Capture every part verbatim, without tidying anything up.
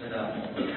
والسلام.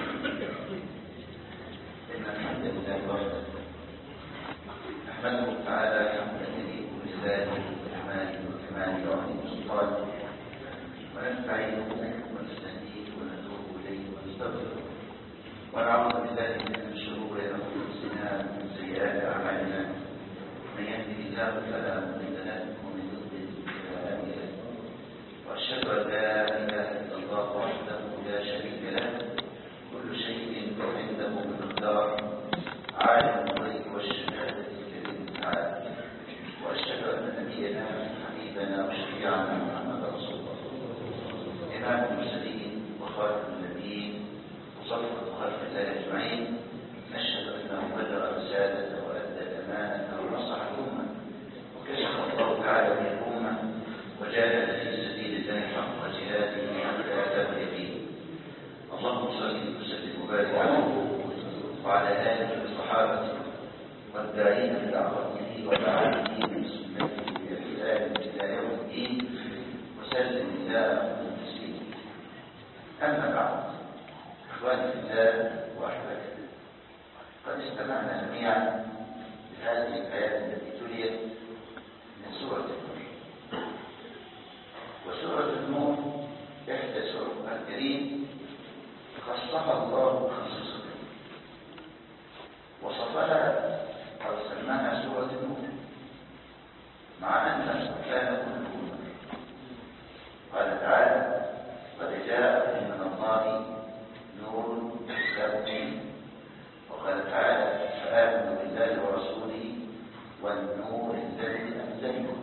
إن الحمد لله وحده نحمده تعالى حمدا يليق بذاته وجماله وكماله وعظيم سلطانه، ونستعينه ونستهديه ونتوب إليه ونستغفره، ونعوذ بالله من شرور أنفسنا ومن سيئات أعمالنا. من يهده الله فلا مضل له ومن يضلل فلا هادي له، وأشهد أن لا إله إلا الله وحده لا شريك له، كل شيء عنده بمقدار، عالم الغيب والشهادة الكريم تعالى. وأشهد أن نبينا حبيبنا وشفيعنا محمد رسول الله، إمام المرسلين وخاتم النبيين وصفوة خلق الله أجمعين. نشهد أنه بلغ الرسالة وأدى الأمانة ونصح الأمة، وكشف الله تعالى به الأمة، وجاهد في سبيل الله حق جهاده حتى أتاه اليقين. اللهم صل وسلم وبارك عليه وعلى آله وصحابته والداعين بدعوته والعاملين بسنته بإحسان إلى يوم الدين، وسلم الله تسليما. أما بعد، إخواني في الله وأحبابي، قد استمعنا جميعا لهذه الآيات التي تليت من سورة النور. وسورة النور إحدى سور القرآن الكريم خصها الله بخصوصه، وصفها أو سماها سورة النور، مع أن القرآن كله نور. قال تعالى: قد جاءكم من الله نور وكتاب مبين. وقال تعالى: فآمنوا بالله ورسوله والنور الذي أنزلنا.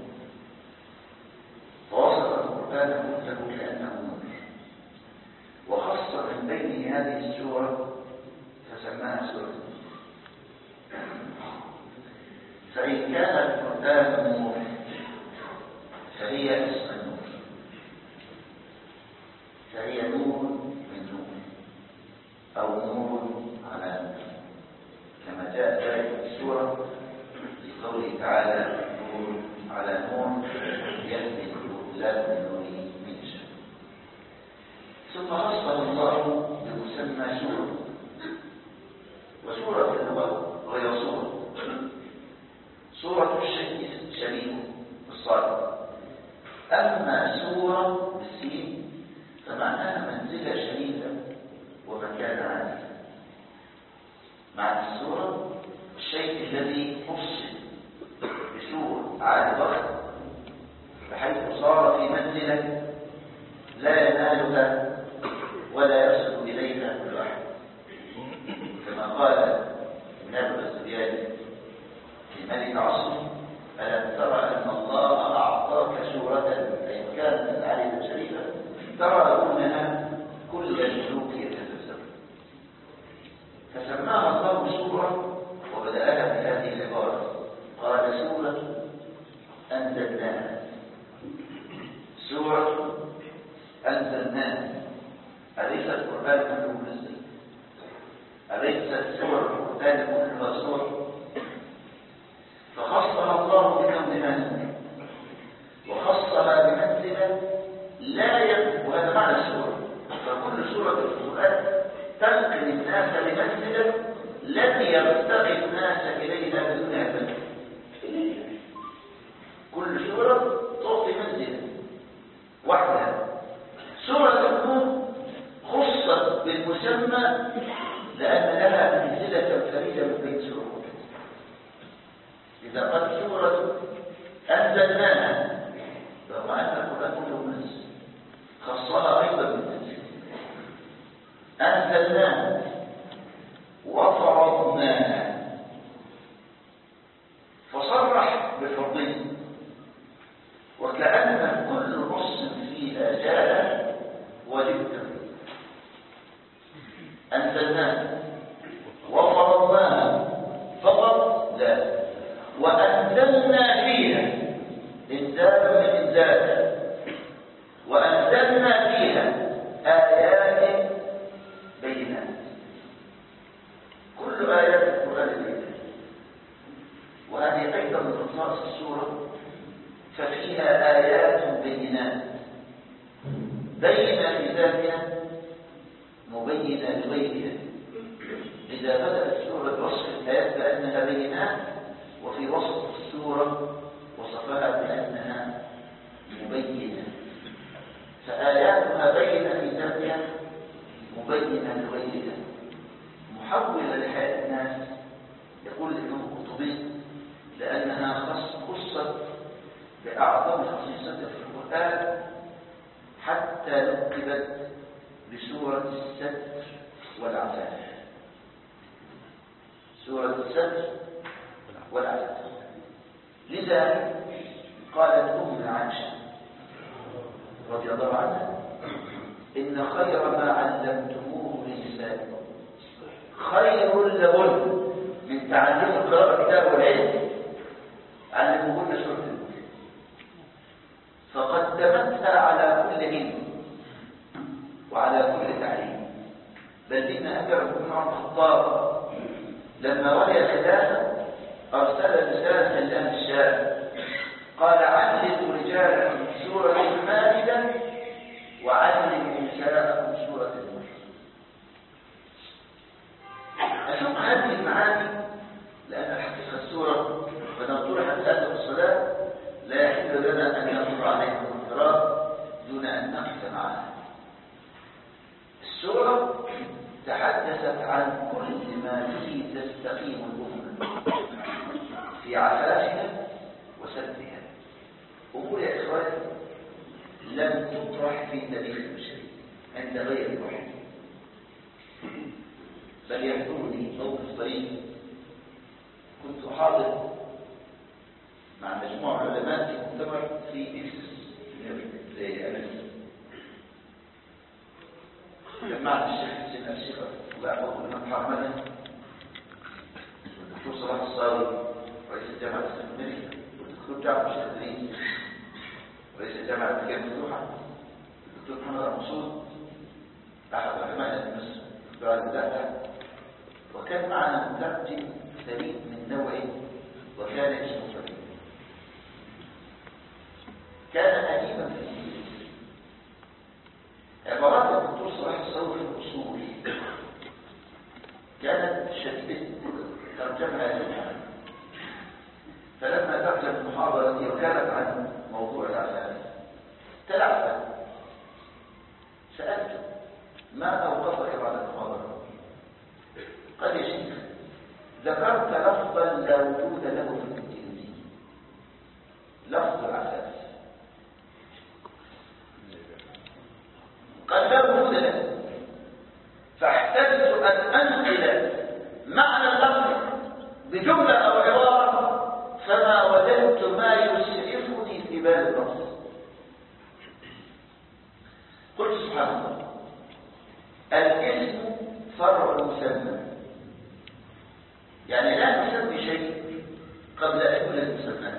فوصف القرآن كله كأنه نور، وخص من بين هذه السورة فسماها سورة النور. فإن كان القرآن نور فهي اسم النور، فهي نور من نور، أو نور على نور، كما جاء ذلك في السورة في قوله تعالى: نور على نور يهدي الله بنوره من يشاء. ثم خصه الله بمسمى سورة، وسورة اللغة غير سورة. سورة الشيء شريك الصادق، أما سورة بالسين فمعناها منزلة شريفة ومكان عالي. معنى السورة الشيء الذي فصل بسور عالي ضخم، بحيث صار في منزلة لا ينالها ولا يصل إليها كل أحد، كما قال ابن الزبياني في ملك عصر: ألم ترى أن الله أعطاك سورة فإن كانت عالية شريفة ترى دونها كل الملوك يتفزر. فسماها الله سورة، وبدأها بهذه العبارة: قال: سورة أنزلناها. سورة أنزلناها، أليس القرآن كله منزل؟ أليس سور القرآن كلها سور؟ فخصها الله بكونها نور، وخصها بمنزلة لا يكون، وهذا معنى السورة. فكل سورة في القرآن تنقل الناس لمنزلة لن يرتقي الناس إليها بدون هذا. كل سورة تعطي منزلة وحدها. سورة النور خصت بالمسمى لأن لها منزلة فريدة من بين سورة. إذا قال سورة أنزلناها فهو أن القرآن كله منزل، خصها أيضا بالمنزل. أنزلناها وفرضناها، فصرح بفرضه، وكأن كل نص فيها جاء وجبته. أنزلناها وفرضناها فقط لا، وأنزلنا فيها إنزال من إنزالها، وأنزلنا فيها آيات بينات. كل آيات القرآن بينات، وهذه أيضا من خصائص السورة، ففيها آيات بينات، بين في ذاتها مبينة لغيرها. إذا بدأت السورة بوصف الآيات بأنها بينات، وفي وسط السورة وصفها بأنها مبينة، فآياتها بينة في ذاتها مبينة لغيرها محولة لحياة الناس. يقول ابن قطبي لأنها خصت بأعظم خصيصة في القرآن حتى لقبت بسورة الستر والعفاف. سورة الستر والعفاف. لذلك قالت أم عائشة رضي الله عنها إن خير ما علمتموه لنسائكم خير لهن من تعليم القراءة الكتاب والعلم، علموهن سورة النور، فقدمتها على كل علم وعلى كل تعليم. بل إن أمير بن عمر الخطاب لما ولي الخلافة أرسل رسالة إلى الشام قال علموا رجالكم سورة المائدة وعلموا نساءكم سورة النور. أشوف هذه المعاني لأن الحقيقة السورة بدأت طرحت آدم الصلاة لا يحل لنا أن نمر عليها الانفراد دون أن نقف معها. السورة تحدثت عن كل ما به تستقيم الأمة في عفافها وسدها. أمور يا إخواني لم تطرح في تاريخ البشرية عند غير الوحي. بل يحضرني موقف طريق كنت حاضر مع مجموعة علماء في مؤتمر في إكسس زي أمريكا. جمعت الشيخ حسين الشيخة وأخوه الإمام حرمنا والدكتور صلاح الصاوي رئيس الجامعة الإسلامية والدكتور جعفر الشيخ إدريس رئيس الجامعة الأمريكية المفتوحة الدكتور محمد المقصود أحد علماء مصر الدكتور علي الدهلة. وكان معنا مترجم فريد من نوعه وكان اسمه فريد. كان أديبا في الإنجليزي. عبارات الدكتور صلاح الصاوي في الأصول كانت شديدة ترجمها جمعا. فلما ترجم المحاضرة دي وكانت عن موضوع العفاف تلعب سألته ما أوقفك بعد المحاضرة؟ قال يا شيخ ذكرت لفظا لا وجود له في الإنجليزي، لفظ العفاف. قال لا وجود له، فاحتجت أن أنقل معنى اللفظ بجملة أو عبارة فما وجدت ما يسعفني في بال اللفظ. قلت سبحان الله الاسم فرع المسمى، يعني لا نسمي شيء قبل أن يكون المسمى.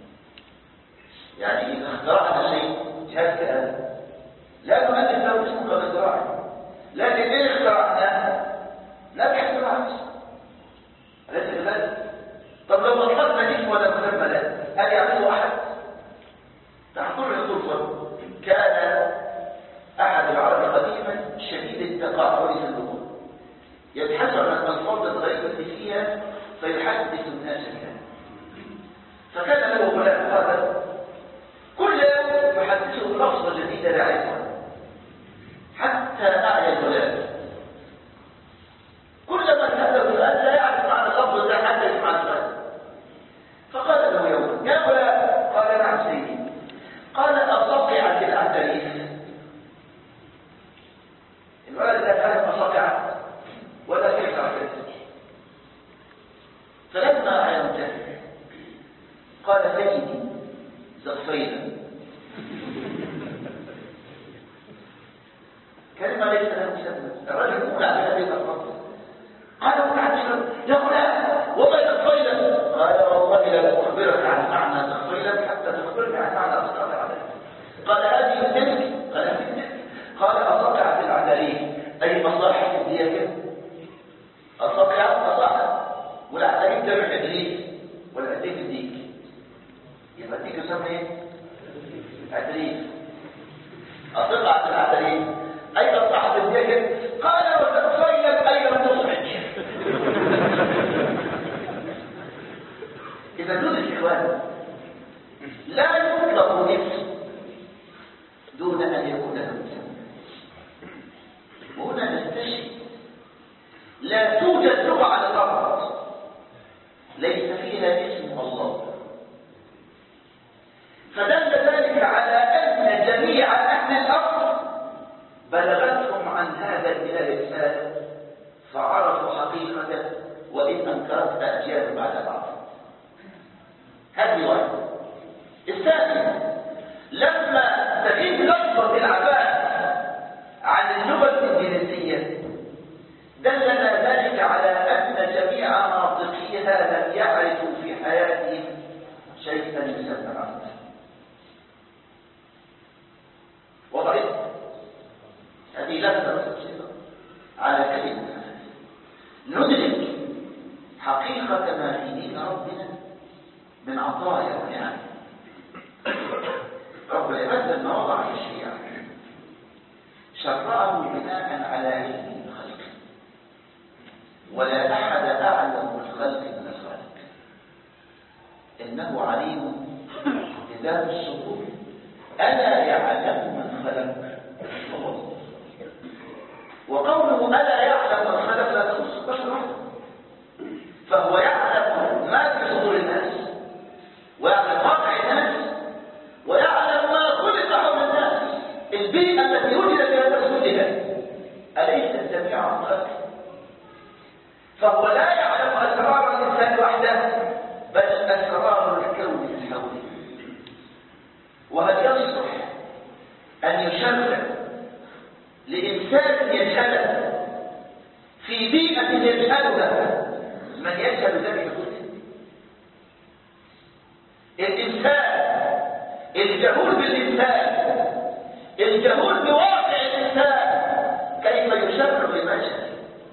يعني إذا اخترعنا شيء جهاز كآلة لا نؤلف له اسم قبل اختراعه، لكن إن اخترعناه نبحث عن اسم. أليس كذلك؟ طب لو أطلقنا اسم ولا مسمى له هل يعمله أحد؟ تحضر يقول فرق. كان أحد العرب قديما شديد التقاعد في اللغة يبحث عن الألفاظ الغريبة اللي فيها فيحدث الناس بها. فكان له غلام هذا كل يوم يحدثه اللفظ الجديد لا يعرفه حتى أعيا الغلام. كلما تحدث الآن لا يعرف معنى اللفظ ده حتى يسمع السؤال. فقال له يوم يا غلام، قال نعم سيدي. قال أصقعت العندليف. الولد لا تعرف أصقعت ولا كيف تعرف. فلما أعلمته قال سيدي زقفينا. كلمة ليس لها مسمى. الرجل يقول على هذه الألفاظ. قال متعجبا يا غلام وما زقفينا؟ قال والله لا أخبرك عن معنى زقفينا حتى تخبرني عن معنى أصقعت عليه. قال هذه يمكنك؟ قال يمكنك. قال أصقعت العدليف أي مصاحف الديكة. أصقعت مصاحف والعدليف ده العدليف والعدليف الديك. يبقى الديك يسمى ايه؟ عدليف. أصقعت العدليف أي مصاحف الديكة. قال بلغتهم عن هذا الإله الثالث فعرفوا حقيقته، وإن أنكرت أجيال بعد بعض. هذه واحدة. الثانية، لما تغيب لفظة العباء عن اللغة الإنجليزية دلنا ذلك على أن جميع ناطقيها لم يعرفوا في حياتهم شيئا يسمى عبد. وضعت هذه لفظة بسيطة على كلمة ندرك حقيقة ما في دين ربنا من عطايا ونعم. رب العباد لما وضع الشريعة شرعه بناء على علم الخلق، ولا أحد أعلم بالخلق من الخالق، إنه عليم بذات الصدور، ألا يعلم من خلق. وقوله ألا يعلم من خلق لا تخص البشر وحده، فهو يعلم ما في صدور الناس، ويعلم واقع الناس، ويعلم ما خلق حول الناس، البيئة التي وجد فيها تسويلها. أليس الجميع عن خلق؟ فهو لا يعلم أسرار الإنسان وحده، بل أسرار الكون من حوله. وهل يصلح أن يشرع لإنسان يجهله في بيئة يجهلها من يجهل ذلك كله؟ الإنسان الجهول بالإنسان، الجهول بواقع الإنسان، كيف يشرع لما جهل؟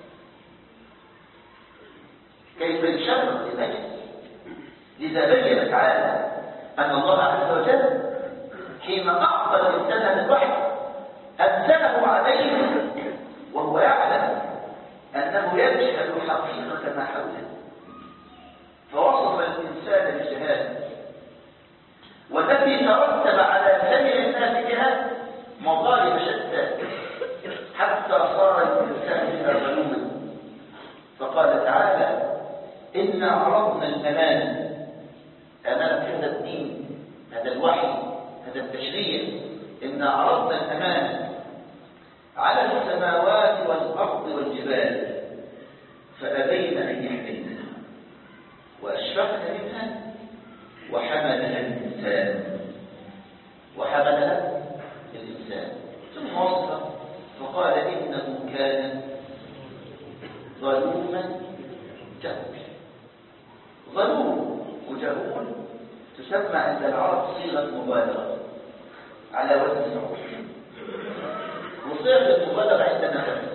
كيف يشرع لما جهل؟ لذا بين تعالى أن الله عز وجل حين أعطى الإنسان الوحي أنزله عليه وهو يعلم أنه يجهل حقيقة ما حوله، فوصف الإنسان بالجهالة، والذي ترتب على سمع الناس بها مظالم شتى حتى صار الإنسان إلى ظلوما. فقال تعالى: إنا عرضنا الأمانة، أمانة هذا الدين، هذا الوحي، هذا التشريع، إنا عرضنا الأمانة على السماوات والأرض والجبال فأبين أن يحملنها وأشفقن منها وحملها الإنسان وحملها الإنسان ثم وصف فقال إنه كان ظلوما جهولا. ظلوم وجهول تسمى عند العرب صيغة مبالغة على وزن فعول، وصيغة المبالغة عندنا خمسة: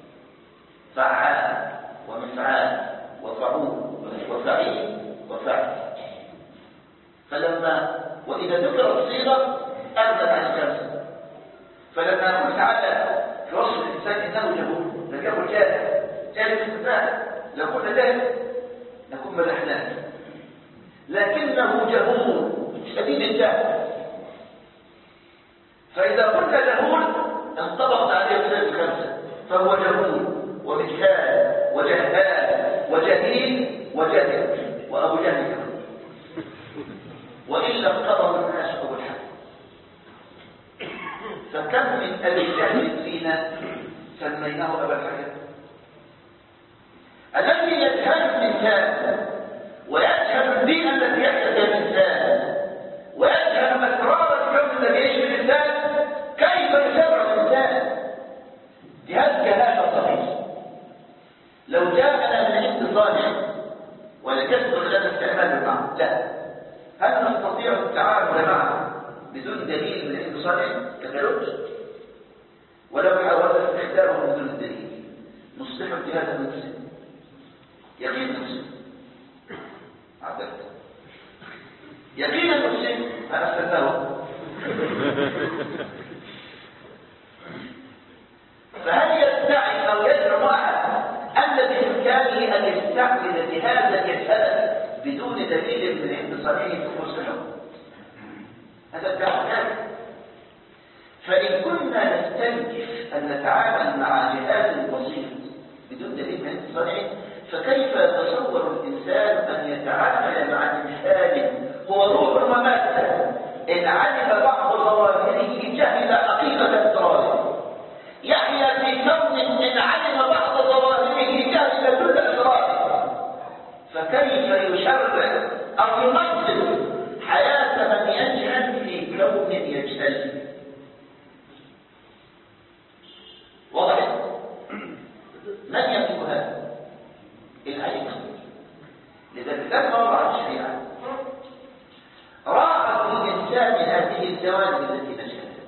فعال ومفعال وفعول وفعيل وفعل. فلما وإذا ذكر الصيغة أبدت عن الخمسة، فلما نقول تعالى في وصف الإنسان إنه جهول لم يقل جاهل جاهل استثناء، لو قلنا جاهل نكون مدحناه، لكنه جهول شديد الجهل. فإذا قلنا جهول انطبقت عليه صيغة الخمسة، فهو جهول ومجهال وجهال وجهيل وجهل وأبو جهل كمان، وإلا انقضوا الناس أبو الحق. فكم من أبي جهل فينا سميناه أبا الحكم. الذي يجهل الإنسان ويجهل البيئة التي يحدث الإنسان ويجهل أسرار الكون الذي يعيش الإنسان، كيف يشرع الإنسان؟ جهاز جهالة صحيح. لو جاءنا من عند صانع ولكسب خلال استعمال معه، لا، هل نستطيع التعامل معه بدون دليل من عند صانع كتلوج؟ ولو حاولت استخدامه بدون الدليل نصبح الجهاز المسلم يقين المسلم عدد يقين المسلم أنا استخدمه. فهل يدعي أو يزعم أحد أن بإمكانه أن يستعمل جهازا يسأل بدون دليل من عند صنيعه في المسلم؟ هذا الدعوة ذلك. فإن كنا نستنكف أن نتعامل مع جهاز بسيط بدون دليل من عند صنيعه، فكيف يتصور الإنسان أن يتعامل مع إنسان هو روح ومادة إن علم بعض ظواهره جهل حقيقة أسراره؟ فكيف يشرع أو ينظم حياة من يجهل في كون يجهل؟ واضح؟ من يملك هذا؟ العلم. لذلك لما وضع الشريعة راعت الإنسان هذه الجوانب التي نشأت.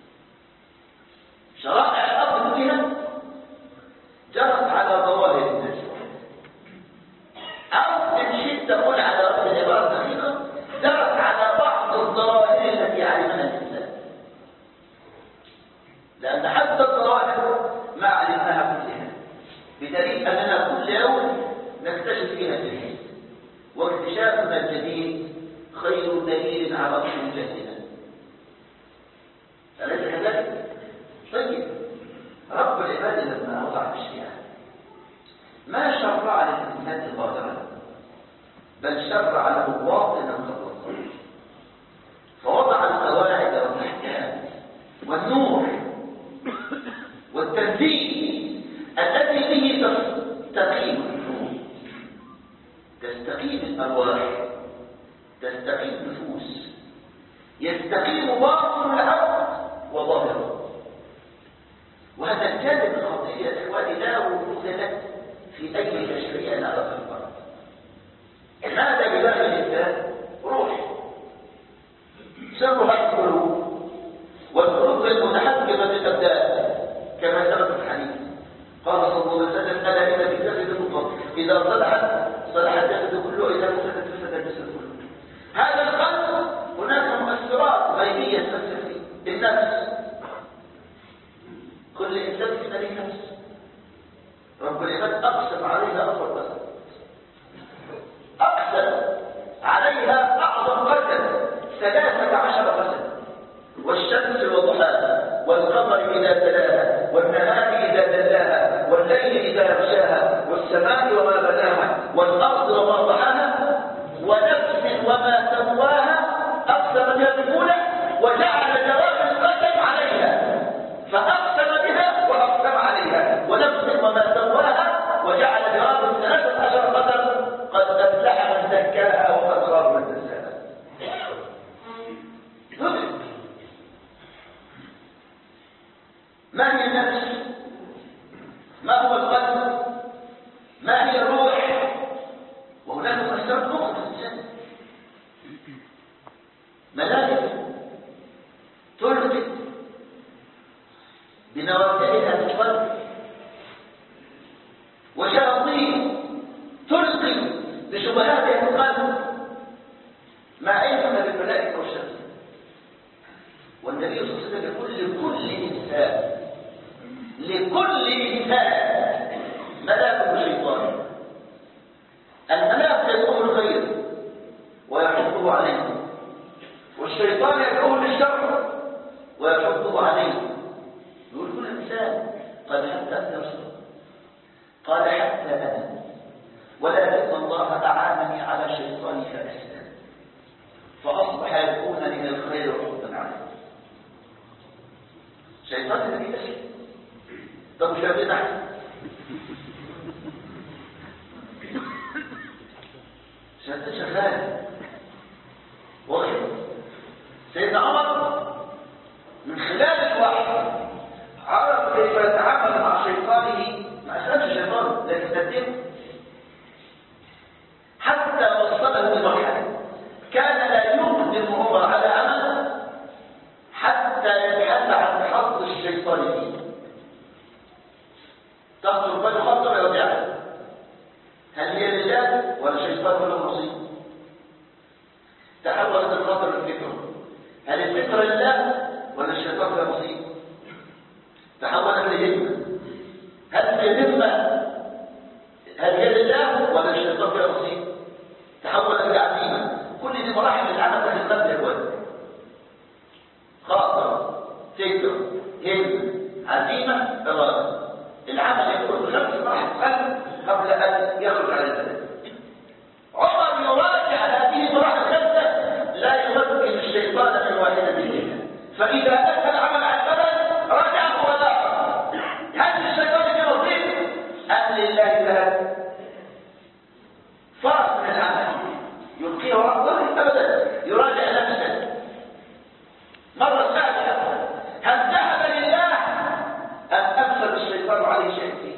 شرائع الأرض كلها جرت على ظواهر الناس، أو إن شئت تقول على رأس العبارة الدقيقة جرت على بعض الظواهر التي علمها الإنسان، لأن حتى الظواهر ما علمناها كلها، بدليل أننا كل يوم نكتشف فيها جديد، واكتشافنا الجديد خير دليل على طول جهلنا. أليس كذلك؟ طيب رب العباد لما وضع الشريعة ما شرع للإنسان ظاهرا، بل شرع له باطنا قبل الظاهر، فوضع القواعد والأحكام والنور والتنزيل الذي به تستقيم النفوس، تستقيم الأرواح، تستقيم النفوس، يستقيم باطن الأرض وظاهره. وهذا الجانب الخطير يا إخواني لا وجود له في أي تشريع نرى في الأرض. ماذا ببال الإنسان؟ روح سرها القلوب، والقلوب المتحكمة بالأبدان كما ثبت في الحديث. قال صلى الله عليه وسلم: ألا إن في الجسد مضغة إذا صلحت صلح الجسد كله، إذا فسدت فسد الجسد كله. هذا القلب هناك مؤثرات غيبية تؤثر فيه. النفس، كل إنسان فينا له نفس، رب العباد أقسم عليها أفضل قسم، أقسم عليها أعظم قسم، ثلاثة عشر قسم: والشمس وضحاها، والقمر إذا تلاها، والنهار إذا دلاها، والليل إذا يغشاها، والسماء وما بناها، والأرض وما ضحاها، ونفس وما سواها. أقسم بها الأولى وجعل جواب القسم عليها، فأقسم بها وأقسم عليها. ونفس وما سواها وجعل جواب ثلاثة عشر قسم: قد أفلح من زكاها وقد خاب من دساها. ما هي النفس؟ ما هو القلب؟ ما هي الروح؟ وهناك مؤثرات أخرى في الإنسان، ملائكة تلقي بنوافذها في القلب، وشياطين تلقي بشبهاتها في القلب. ما علمنا بالملائكة والشياطين. والنبي صلى الله عليه وسلم يقول: لكل إنسان لكل إنسان ملاك وشيطان. الملاك يدعوه الخير ويحضه عليه، والشيطان يدعوه للشر ويحضه عليه. يقول كل إنسان. قال: حتى أنت يا رسول الله؟ قال: حتى أنا، ولكن الله أعانني على شيطاني فأسلم، فأصبح يدعونني من الخير وحضا عليه. شيطان الذي أسلم. طب مش هذه نحن شهادة شغال واضح. سيدنا عمر من خلال الوحي عرف كيف يتعامل مع شيطانه، ما أسلمش الشيطان لكن تديه، حتى وصله لمرحلة كان لا يقدم عمر على عمل حتى يبحث عن حظ الشيطان فيه. تخطر بل خطر يرجع، هل هي لله ولا الشيطان ولا نصيب؟ تحولت الخطر الفكر، هل الفكر لله ولا الشيطان ولا نصيب؟ تحولت لهمة، هل الهمة هل هي لله ولا الشيطان ولا نصيب؟ تحولت لعزيمة. كل دي مراحل العمل في القلب يا اخوان. خاطر، فكر، همة، عزيمة، إرادة. العمل يكون بخمس مراحل قلب قبل أن يخرج على البلد. عمر يراجع هذه المراحل الخمسة، لا يمكن الشيطان من واحدة منها، فإذا أتى العمل على البلد رجعه ولاحظ. هل الشيطان في نصيب؟ أم لله ذهب؟ فرق يقال عليه شيء فيه.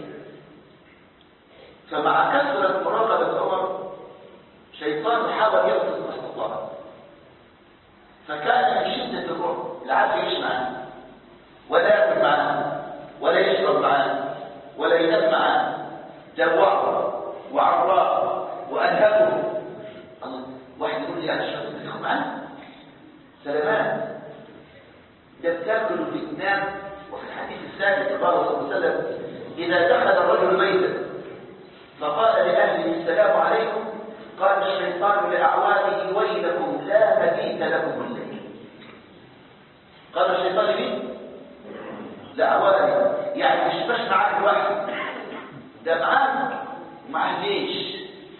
فمع كثرة مراقبة عمر شيطان حاول يقتل ما استطاع، فكان من شدة الرعب لا عاد يعيش معاه ولا ياكل معاه ولا يشرب معاه ولا ينام معاه، جوعه وعراه وأنهكه. واحد يقول لي أنا الشخص اللي ياخد معاه سلامات، ده بتاكل وبتنام. وفي الحديث الثالث قال صلى الله عليه وسلم إذا دخل الرجل بيتا فقال لأهله السلام عليكم قال الشيطان لأعوانه ويلكم لا مبيت لكم الليل. قال الشيطان لي لأعوانه، يعني مش بس معاك الواحد، ده معاك ومعاه جيش.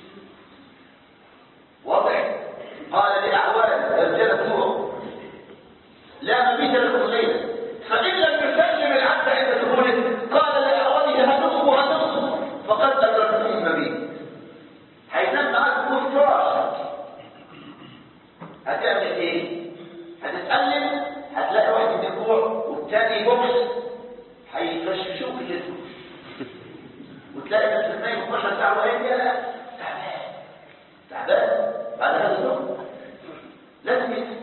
واضح؟ قال لأعوانه رجال بتوعه لا مبيت لكم الليل، فإن لم يسلم العبد عند دخوله قال لأعوانه هنصب وهنصب فقد أدركتم المبيت. هينام معاك في فراش، هتعمل ايه؟ هتتألم، هتلاقي واحد يجوع والتاني بوكس هيفششوك كده، وتلاقي نفسك نايم اثناشر ساعة وهي لا تعبان تعبان بعد هذا اليوم. لازم يتعب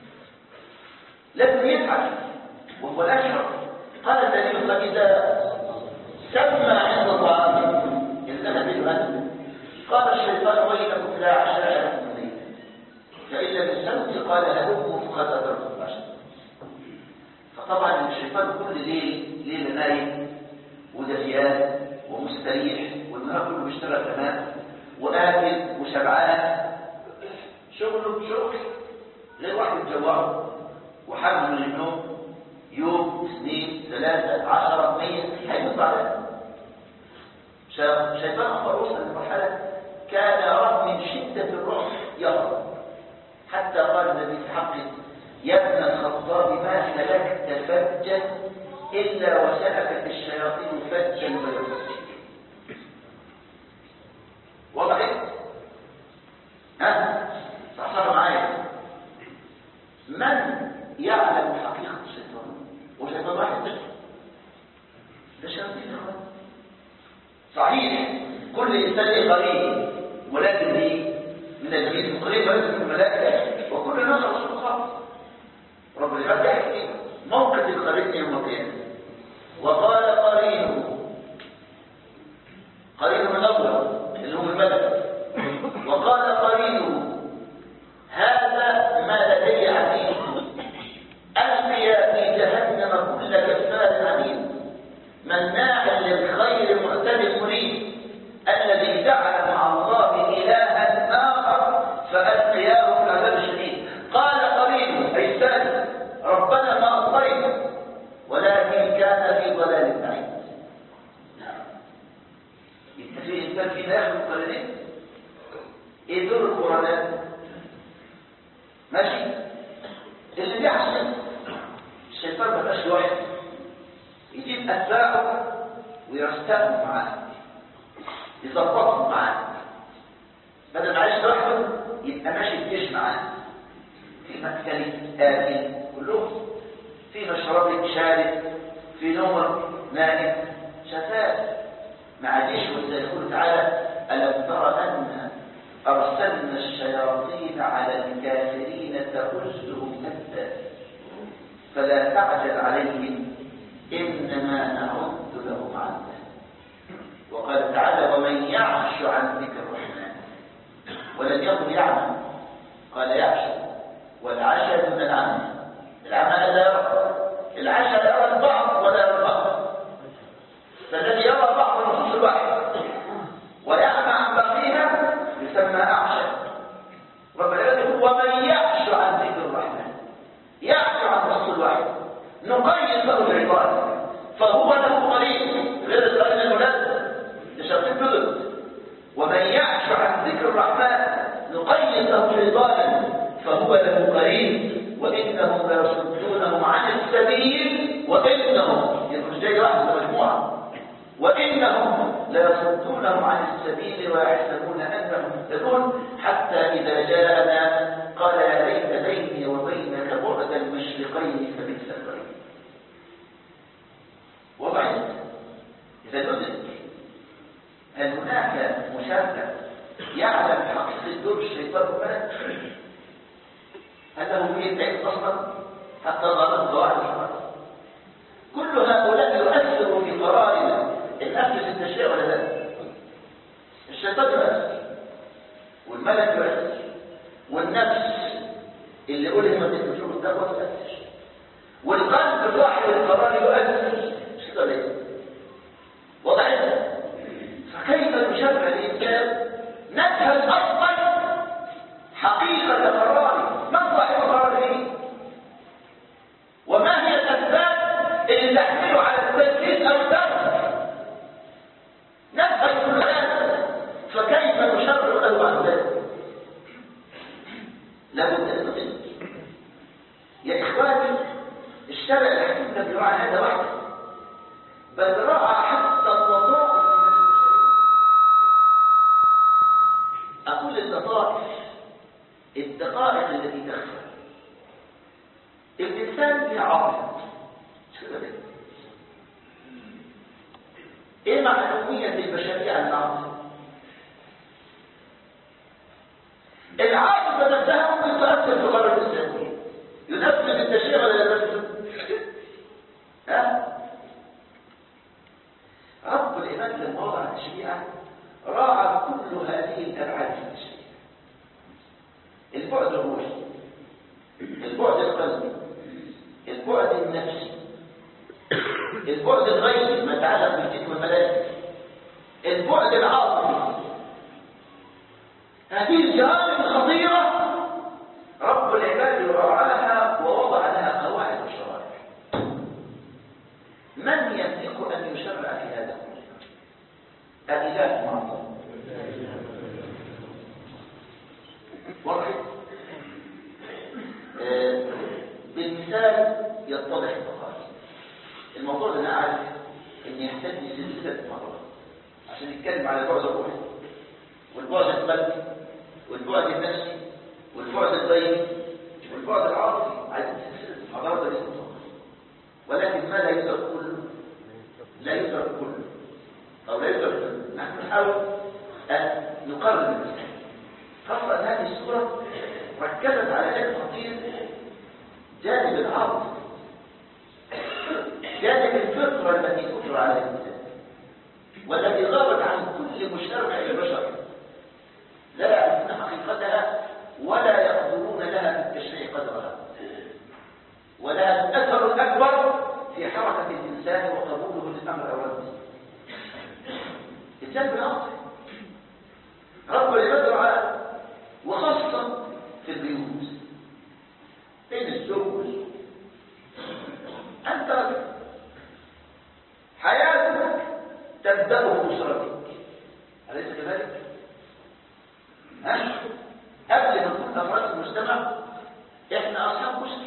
لازم يتعب وهو الأشهر. قال النبي فإذا سمى عند طعامه إنها بالأدب قال الشيطان ويلكم لا عشاء لكم الليل، فإن لم يسمي قال هلموا فقد أدركم العشاء. فطبعا الشيطان كل ليل ليلة نايم ودفيان ومستريح والنهار كله بيشتغل تمام وآكل وشبعان، شغله شغل غير واحد يتجوعه وحمله من النوم يوم اثنين ثلاثة عشرة مية هيموت بعدها. شيطان أخبر وصل لمرحلة كان يراه من شدة الرعب يهرب، حتى قال النبي في حقه يا ابن الخطاب ما سلكت فجا إلا وسلكت الشياطين فجا ويفجا. وضحت؟ ها؟ صحصح معايا. من يعلم حقيقة الشيطان؟ وشيطان واحد بس، ده شياطين اخوان. صحيح كل انسان له قرين ولكن ليه من الجميل القرين وليس من الملائكه، وكل الناس رسول خاص. رب العباد يحكي موقف القرين يوم القيامه وقال قرينه قرينه الاول اللي هو الملك، وقال قرينه هذا ما لدي عتيد ألقي في جهنم كل كفار عنيد مناع للخير معتد مريد الذي جعل مع الله إلها آخر فألقياه في العذاب الشديد. قال قرينه أي الثاني ربنا ما أطغيته ولكن كان في ضلال بعيد. يبقى في إنسان فينا ياخذ قرينين إيه دور القرآن؟ ماشي؟ اللي بيحصل الشيطان ما بقاش لوحده، يجيب أتباعه ويرستقوا معاه يظبطوا معاه، بدل ما عايش لوحده يبقى ماشي الجيش معاه في مأكل آكل كلهم، في مشرب شارب، في نوم نائم شفاء مع جيش. ويقول تعالى ألم تر أن أرسلنا الشياطين على الكافرين تؤزهم مدا فلا تعجل عليهم إنما نعد لهم عدا. وقال تعالى ومن يعش عن ذكر الرحمن ولم يقل يعمل، قال يعش، والعشاء من العمل. العمل لا يرى، العشاء يرى البعض ولا يرى البعض، فالذي يرى بعض النصوص الواحد ويعمى عن باقيها يسمى أعشى. رب العالمين ومن يعش عن ذكر الرحمن، يعش عن النص الواحد نقيد له العباد فهو له قريب غير القرين الملازم لشرطين جدد. ومن يعش عن ذكر الرحمن نقيد له شيطانا فهو له قريب وإنهم ليصدونهم عن السبيل وإنهم يخرج جاي واحد مجموعة وإنهم ليصدونهم عن السبيل ويحسبون أنهم مهتدون حتى إذا جاءنا قال يا ليت بيني وبينك بعد المشرقين فبئس القرين. وبعد هناك مشرع يعلم حقيقة دور الشيطان والملك أنه يدعي أصلا حتى ظلت ظواهر الحرام. كل هؤلاء يؤثروا في قرارنا الأسس التشريع ولا لا؟ الشيطان يؤثر والملك يؤثر والنفس اللي ألهمت النشور التقوى تؤثر والقلب صاحب القرار يؤثر. مش كده ليه؟ وضعنا فكيف نشرع الإنسان نجهل أصلا حقيقة قراره؟ من صاحب قراره؟ وما هي الأسباب اللي تحمله على التنفيذ أو الترك؟ نجهل كل هذا فكيف نشرع له عن ذلك؟ لابد أن نفهم يا إخواني الشرع الحكيم لم يراعى هذا وحده بل راعى حتى اللطائف. أقول اللطائف الدقائق التي تخفى. الإنسان في عاطفة إيه معنوية البشرية عن العاطفة؟ العاطفة نفسها ممكن تؤثر في قرار الإنسان ينفذ التشريع ولا لا ينفذ؟ ها؟ رب العباد لما وضع التشريع راعى كل هذه الأبعاد في التشريع. البعد الروحي، البعد القلبي، البعد النفسي، البعد الغيبي ما يتعلق بالجن والملائكة، البعد العاطفي. هذه الجوانب الخطيرة رب العباد راعاها ووضع لها قواعد وشرائع. من يملك أن يشرع في هذا كله؟ الإله مع الله. واحد آه بالمثال يتضح التفاصيل. الموضوع ده انا عارف ان يحتاج لسلسله مرات عشان نتكلم على البعد الروحي والبعد القلبي والبعد النفسي والبعد الغيبي والبعد العاطفي. عايز سلسله محاضرات لازم تفكر، ولكن ما لا يدرك كله لا يدرك كله او لا يدرك كله. نحن نحاول ان نقرب المسائل، خاصه ان هذه الصوره ركزت على جانب خطير، جانب العرض، جانب الفطرة التي تفطر على الإنسان والتي غابت عن كل مشرع البشر لا يعرفون حقيقتها ولا يقدرون لها في التشريع قدرها، ولها الأثر الأكبر في حركة الإنسان وقبوله للأمر أو الرد. الإنسان بالعقل رب العباد رعاه، وخاصة في البيوت بين الزوج. أنت رجل حياتك تبدأ بأسرتك، أليس كذلك؟ ها؟ قبل ما نكون أفراد المجتمع إحنا أصحاب أسر.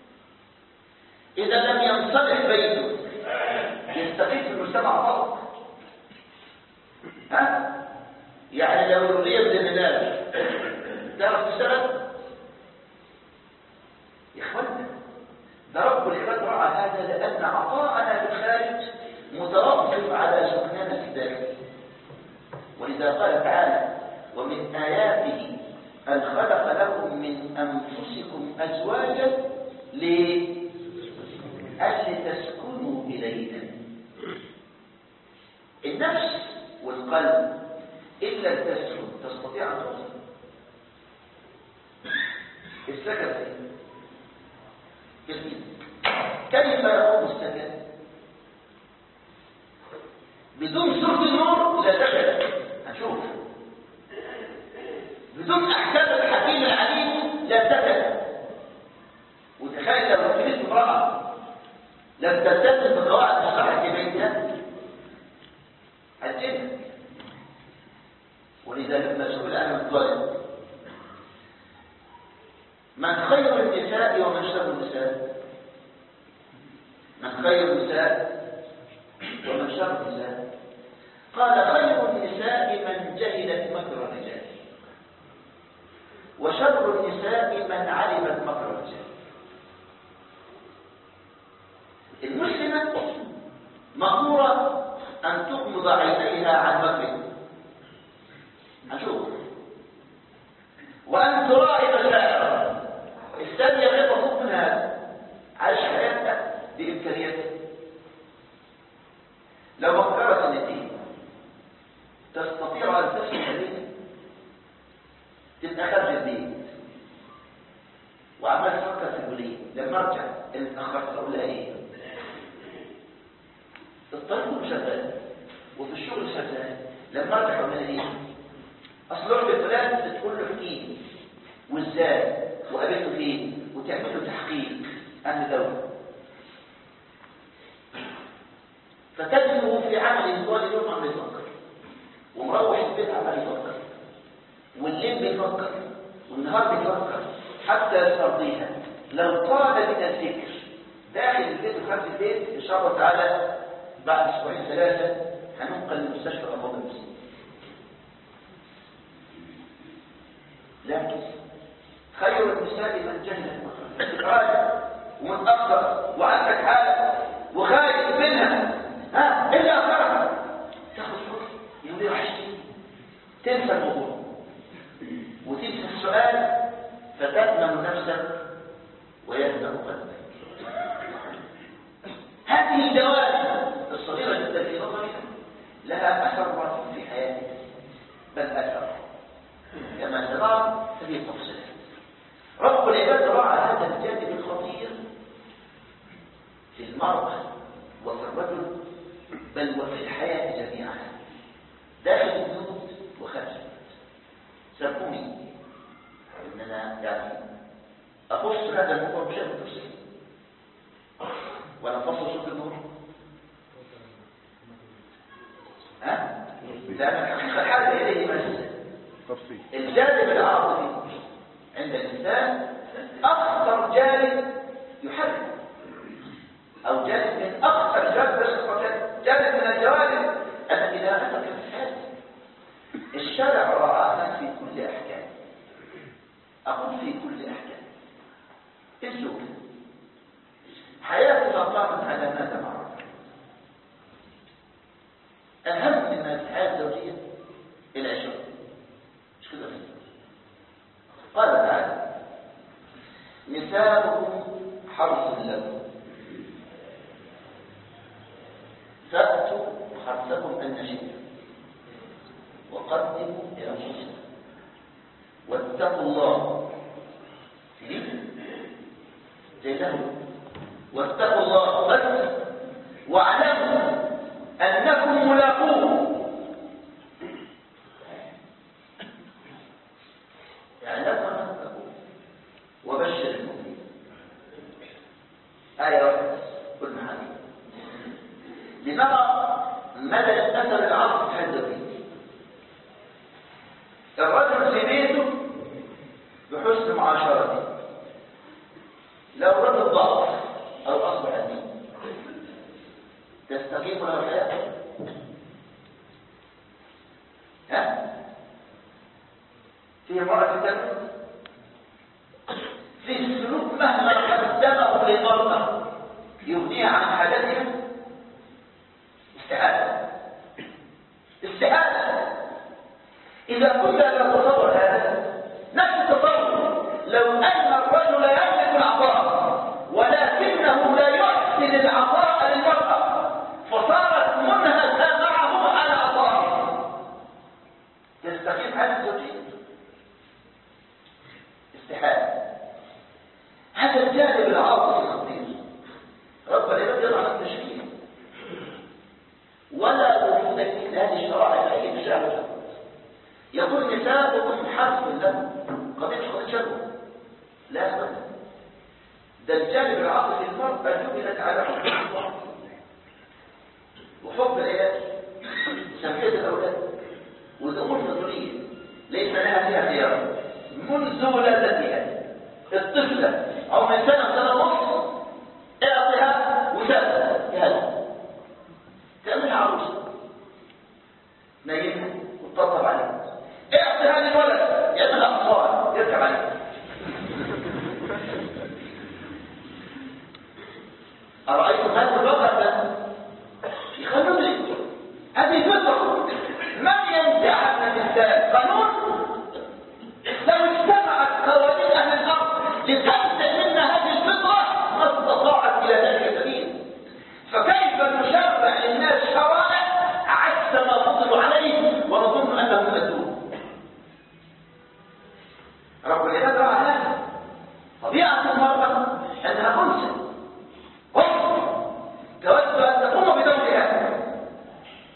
إذا لم ينصلح بيته يستقيم في المجتمع فقط. ها؟ يعني لو الرغية بالمنال تعرف تشتغل؟ يا إخوانا ده رب العباد رعى هذا لأن عطاءنا في الخارج متوقف على سكننا في الداخل. ولذا قال تعالى: ومن آياته أن خلق لكم من أنفسكم أزواجا لتسكنوا إليها. النفس والقلب إلا التسكن تستطيع أن توصل. السكن كيف كيف يقوم السكن؟ بدون سورة النور لا سكن. هنشوف بدون أحكام الحكيم العليم لا سكن. وتخيل لو كنت امرأة لم تلتزم بقواعد مصلحة بيتها هتجد. ولذا لما سئل عن الظالم من خير النساء ومن شر النساء؟ من خير النساء ومن شر النساء؟ قال: خير النساء من جهلت مكر الرجال، وشر النساء من علمت مكر الرجال. المسلمة مأمورة أن تغمض عينيها عن مكر هنشوف. وأن تراعي مشاعرها. الثانية غير مطلوب من هذا، عايش حياتها بإمكانياتها. لو فكرت سنتين تستطيع أن تسكن البيت، تبقى خارج البيت وعمال تفكر في الوليد. لما ارجع اللي اتأخرت أقول لها إيه؟ الطريق شغال وفي الشغل شغال. لما ارجع أقول لها إيه؟ أصل لعبة فلان بتقول له احكي وإزاي وقابلته فين وتعمل له تحقيق أمن دولة. فتجده في عمل طوال اليوم عمال يفكر، ومروح البيت عمال يفكر، والليل بيفكر، والنهار بيفكر حتى يسترضيها. لو طال من الذكر داخل البيت وخارج البيت إن شاء الله تعالى بعد أسبوعين ثلاثة هننقل لمستشفى أمراض المسلمين. لكن خير النساء من جهل راجع ومتأخر وعندك حالة وخايف منها، ها إلا أخرها تاخذ فرصة يوم وحشتي، تنسى الموضوع وتنسى السؤال، فتأمن نفسك ويهدأ قلبك. هذه الجوانب الصغيرة جدا في نظري لها أثر رهيب في حياتك، بل أثر كما ترى هذه التفصيلات. رب العباد راعى هذا الجانب الخطير في المرأة وفي الرجل بل وفي الحياة جميعا، داخل البيوت وخارج البيوت. سامحوني اننا يعني اخص هذا الموضوع بشكل تفصيلي ولا فصل صوت النور. ها؟ لأن الحقيقة الحاجة إليه مسألة الجانب العاطفي عند الإنسان أخطر جانب يحرك، أو جانب من أخطر جانب جانب من الجوانب التي لا أثر في الحياة. الشرع رعانا في كل أحكام، أقول في كل أحكام. الزوج حياته قامت على ماذا معروف؟ أهم من الحياة الزوجية العشرة، مش كده؟ قال تعالى نساؤكم حرث لكم فأتوا حرثكم أن شئتم وقدموا لأنفسكم واتقوا الله زي له واتقوا الله بس واعلموا أنكم ملاقوه. يعني لا تنسوا وبشر المؤمنين. آية واحدة كل محامي لنرى مدى الأثر العاطفي في هذا البيت. الرجل في بيته بحسن معاشرته، لو رد ضعف أو أصبح الدين تستقيم له الحياة. ها؟ في امرأة تتبع في السلوك مهما قدمه للمرأة يغنيها عن حاجتها استعادة استعادة. إذا كنا نتصور هذا نفس التصور لو أن الرجل يملك العطاء ولكنه لا يحسن العطاء للمرأة فصارت منهزة معه على عطائه، تستقيم حالة الزوجية؟ استحالة. هذا الجانب العاطفي الخطير رب العباد يضع التشكيل ولا وجود في هذه الشرائع أي مشاهدة. يقول نساؤكم حرث لكم، قضية قضية شبه لا أبدا. ده الجانب العاطفي المرأة جبلت على حب الله وحب العيال وسمحية الأولاد والأمور الفطرية ليس لها فيها خيار. منذ ولادتها الطفلة أو من سنة سنة ونص اعطيها وسادة جهاز تعملها عروسة نايمها وتطبطب عليها. اعطيها للولد يعملها أطفال يركب عليها. أرأيتم هذا الوضع؟ يخلوني هذه فطرة من ينزعها من الإنسان قانون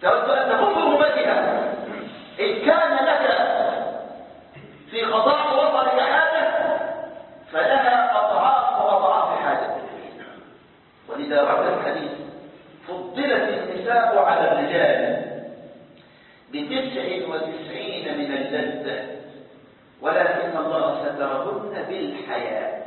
تود أن تقوم بأمتها. إن كان لك في قضاء وطنك حاجة فلها أضعاف وأضعاف حاجة. ولذا ورد الحديث فضلت النساء على الرجال بتسع وتسعين من اللذة، ولكن الله سترهن بالحياء.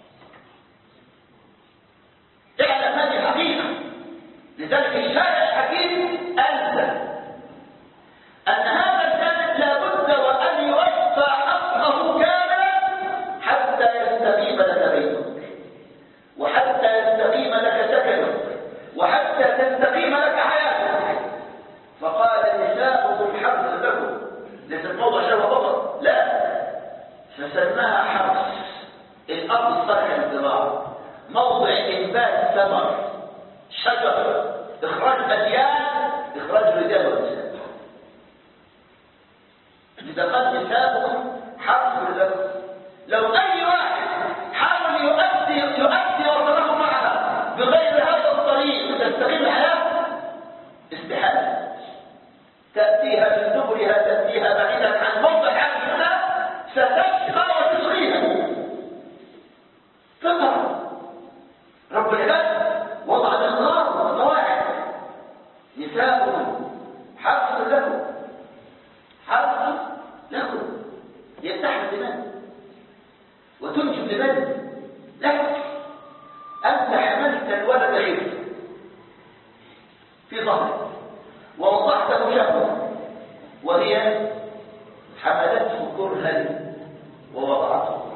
اعلم هذه حقيقة. لذلك الشارع الحكيم ألزم أن هذا الجانب لابد وأن يوفى حقه كاملا حتى يستقيم لك بيتك، وحتى يستقيم لك سكنك، وحتى تستقيم لك حياتك. فقال نساؤكم حرث لكم، ليست موضع شهوة فقط، لا، فسماها حرث. الأرض الصالحة للزراعة، موضع إنبات ثمر، شجر، إخراج أديان، إخراج رجال ونساء. إذا قال نساؤكم حرث لكم، لو أي واحد حاول يؤدي يؤدي وطنه معها بغير هذا الطريق تستقيم الحياة، استحالة. تأتيها من دبرها، تأتيها بعيدا عن موضع حالها، ستشقى وتشغيها. فقط رب العباد وضع الأنظار والقواعد. نساؤكم حرث لكم، حرث لكم، يستحمل لمن وتنجب لمن؟ لك. أنت حملت الولد غيرك في ظهرك ووضعته شهوة، وهي حملته كرها ووضعته،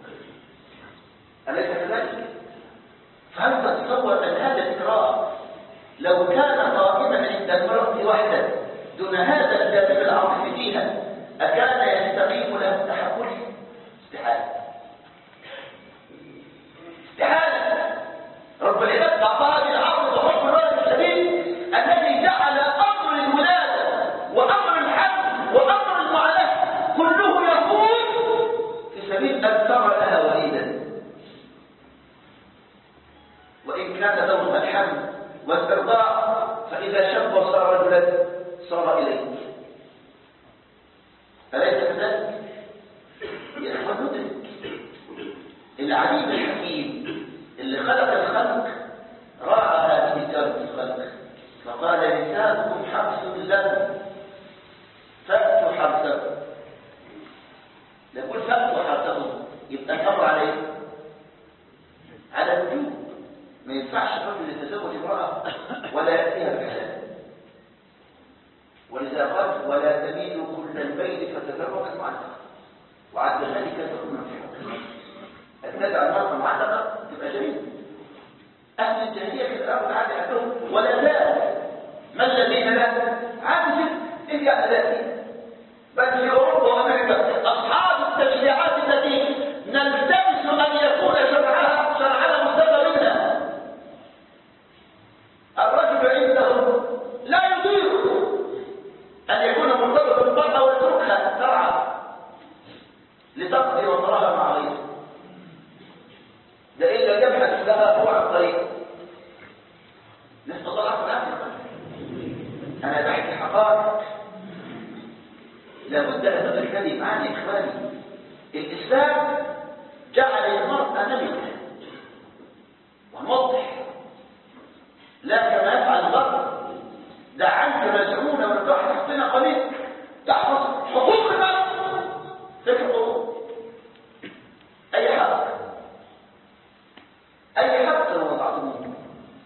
أليس كذلك؟ فهل تتصور أن هذا الإكراه لو كان قائما عند المرأة وحده دون هذا الجانب العاطفي فيها أكان يستقيم له التحمل؟ استحالة، استحالة. رب العباد أعطاها بالعقل وحب الرجل الشديد الذي جعل أمر الولادة وأمر الحمل وأمر المعاناة كله يفوت في سبيل أن ترى لها وليدا. وإن كان دورها الحمل والإرضاع فإذا شب وصار رجلا صار إليك، أليس كذلك؟ يا إخوان ندرك العليم الحكيم اللي خلق الخلق راعى هذه جارة الخلق، فقال نساؤكم حرث لكم فأتوا حرثكم. نقول فأتوا حرثكم يبقى الأمر عليه على الوجوب. ما ينفعش الرجل يتزوج امرأة ولا يأتيها بحلال. ولذا قال ولا تميلوا كل الميل فتذروا المعلقة، وعد ذلك تكون منفعة. التدعى المرأة معلقة تبقى جميلة. أهل الجاهلية في الأرض عاد عندهم ولا زال. ما الذين لا عاد ست إيه ذاتي، بل في أوروبا وأمريكا أصحاب التشريعات التي نلتمس أن يكون شرعها شرعنا مستقر منا. الرجل عنده لا يطيق أن يكون مرتبطا بالمرأة ويتركها ترعى لتقضي وطرها مع غيره، ده إلا يبحث لها فوق الطريق. نسأل الله العافية. أنا بحكي حقائق لابد أن تتكلم معي يا إخواني. الإسلام جعل المرأة ملكة وموضح، لا كما يفعل الغرب. دع عنك مزعومة وارتاح تحتنا قليل، تحفظ حقوق المرأة. فكر حقوق أي حق، أي حق لو وضعتموه.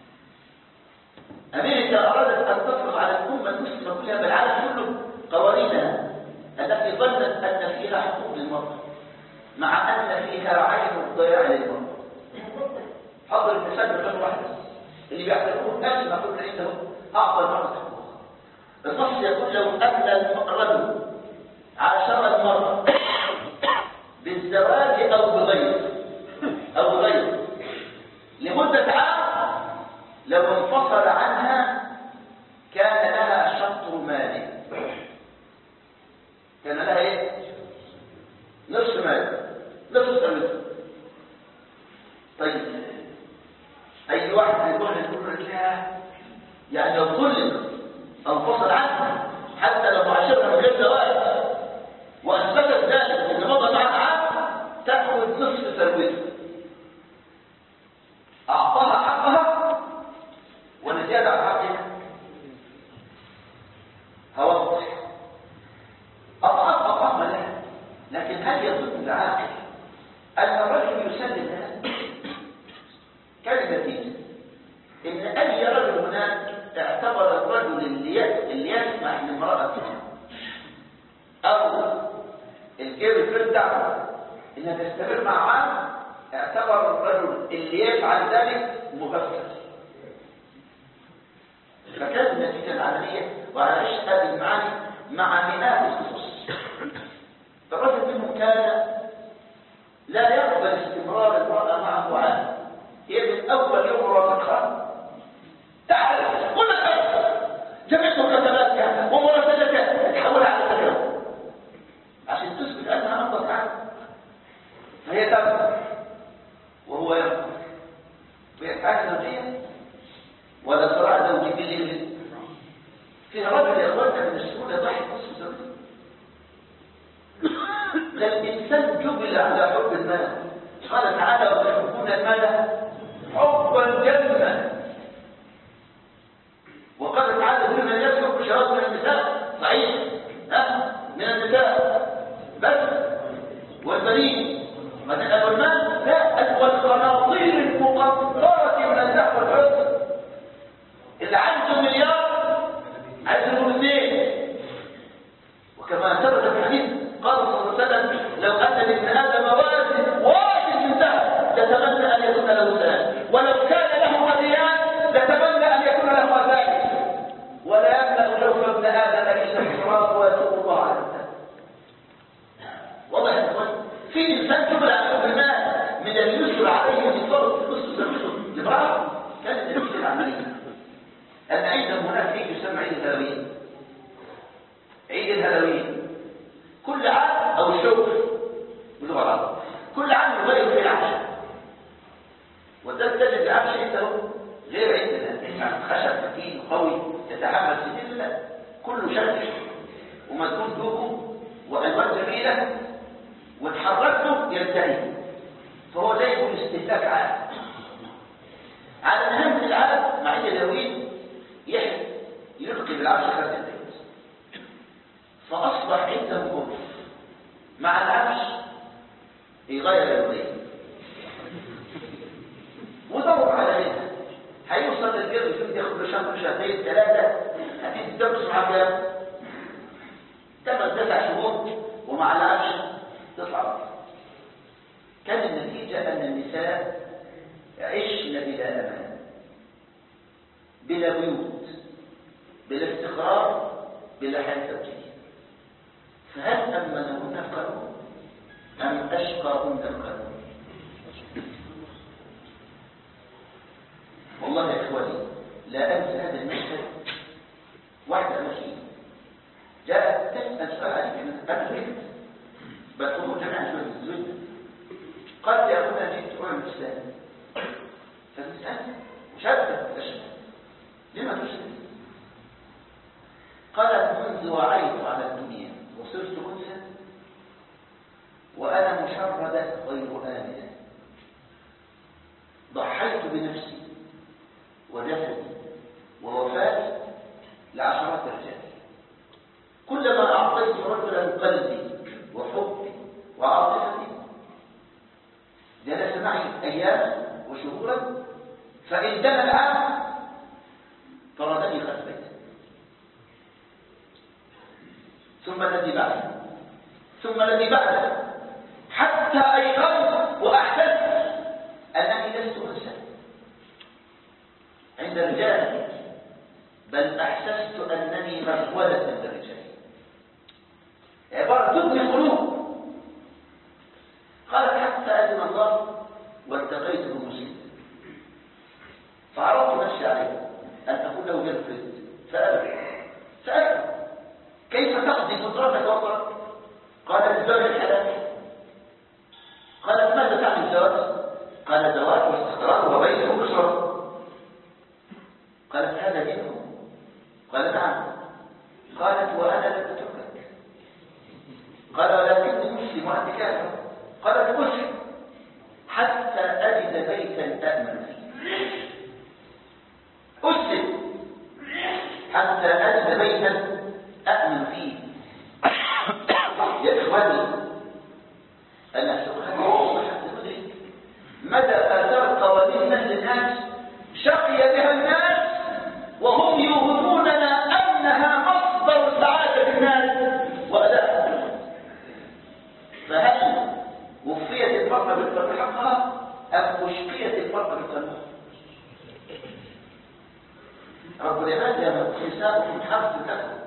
أمريكا أرادت أن تفرض على الأمة المسلمة كلها بالعالم كله قوانينها التي ظنت أن فيها حقوق للمرأة، مع أن فيها عين الضياع للمرأة. حضر المثال بغير واحدة اللي بيعتبرون أجل ما كنا عنده أعطى المرأة حقوقها. النص يقول لو أن الرجل عاشر المرأة بالزواج أو بغير أو بغير لمدة عام، لو انفصل عنها كان لها شطر مال. كان لها ايه؟ نصف مال، نصف ثمنه. طيب اي واحد يروح يقول لك يعني لو ظلم او انفصل هوضح أضعاف أضعاف لها، لكن هل يظن العاقل أن الرجل يسلم لها؟ كانت النتيجة إن أي رجل هناك اعتبر الرجل اللي يسمح لامرأته أو الجير في الدعوة إنها تستمر مع عام، اعتبر الرجل اللي يفعل ذلك مغفل. فكانت النتيجة العملية، وعلى عشت هذه المعاني مع مئات القصص. الرجل منهم كان لا يقبل استمرار المرأة معه عام، هي من أول يوم رافقها تعال قل لك جميع مكتباتك ومراسلتك تحولها على تكرم عشان تثبت أنها أنضت عنه، فهي تبقى وهو يبقى بيحاجة زوجية ولا صراع زوجي بالليل. في رجل يا اخواننا من السهولة ضحك نصف زوجي. الإنسان جبل على حب المال، قال تعالى وتحبون المال حب الجنة، وقال تعالى دون أن يسلك شهوات من النساء، صحيح ها من النساء بس والبنين والمال لا، والقناطير المقنطرة من الذهب والفضة. اللي عنده مليار عايز يقول اثنين، وكما ثبت في الحديث قال صلى الله عليه وسلم لو أن لابن آدم وارث واحد من ذهب لتمنى أن يكون له ثلاث، ولو كان له مليان لتمنى أن يكون له ذلك، ولا يملأ جوف ابن آدم إلا التراب ويتوب الله على الناس. والله يا اخوان في إنسان جبل على حب المال من اليسر عليه في فرض في نصف زوجته لامرأة. كانت النتيجة العملية أن عندهم هناك عيد يسمى عيد الهالوين. عيد الهالوين كل عام أو الشوك باللغة العربية كل عام يغير فيه العشاء، وده تجد العشاء عنده غير عندنا خشب متين وقوي يتحمل سنين، لا كله شرش ومدهون دوبه وألوان جميلة وتحركته ينتهي، فهو لا يكون استهلاك عام. على نهاية العام مع عيد الهالوين يحب يلقي بالعشاء خارج البيت، فأصبح عنده غرف مع العفش يغير الليل ودور على هنا هيوصل للجر في ياخد له شهر شهرين ثلاثة هتيجي تدرس مع كام؟ ثمان تسع شهور ومع العفش تطلع بره. كان النتيجة أن النساء عشن بلا أمان، بلا بيوت، بلا استقرار، بلا حياة زوجية. فهل أمنهن القانون أم أشقاهن القانون؟ والله يا إخواني لا أنسى هذا المشهد. واحدة مسكينة جاءت تسأل سؤال عليك أنا زوجت بتقولوا جميعا زوجت، قالت يا أخونا جئت أعلم الإسلام، فنسأل شابة تشهد لما تشهد؟ قالت منذ وعيت على الدنيا وصرت أنثى وأنا مشردة غير آمنة، ضحيت بنفسي وجسدي ووفاتي لعشرات الرجال، كلما أعطيت رجلا قلبي وحبي وعاطفتي جلس معي أيام وشهورا، فإن دنا العام طردني خلف بيته، ثم الذي بعده ثم الذي بعده، حتى أيقنت وأحسست أنني لست أنثى عند الرجال، بل أحسست أنني مخولة عند الرجال، عبارة تبني القلوب. قالت حتى أذن الله واتقيت بمسلم، فعرضت نفسي عليه أن أقول له جلد فأبى فأبى كيف تقضي قدرتك وقرك؟ قال الزواج الحلال. قالت ماذا تعني الزواج؟ قال زواج واستقرار وبيت وأسرة. قالت هذا دينه؟ قال نعم. قالت وأنا لم أتركك. قال ولكني مسلم وأنت كافر. قالت مسلم حتى أجد بيتا أأمن فيه. أسلم حتى أجد بيتا جمع نساؤكم حرث لكم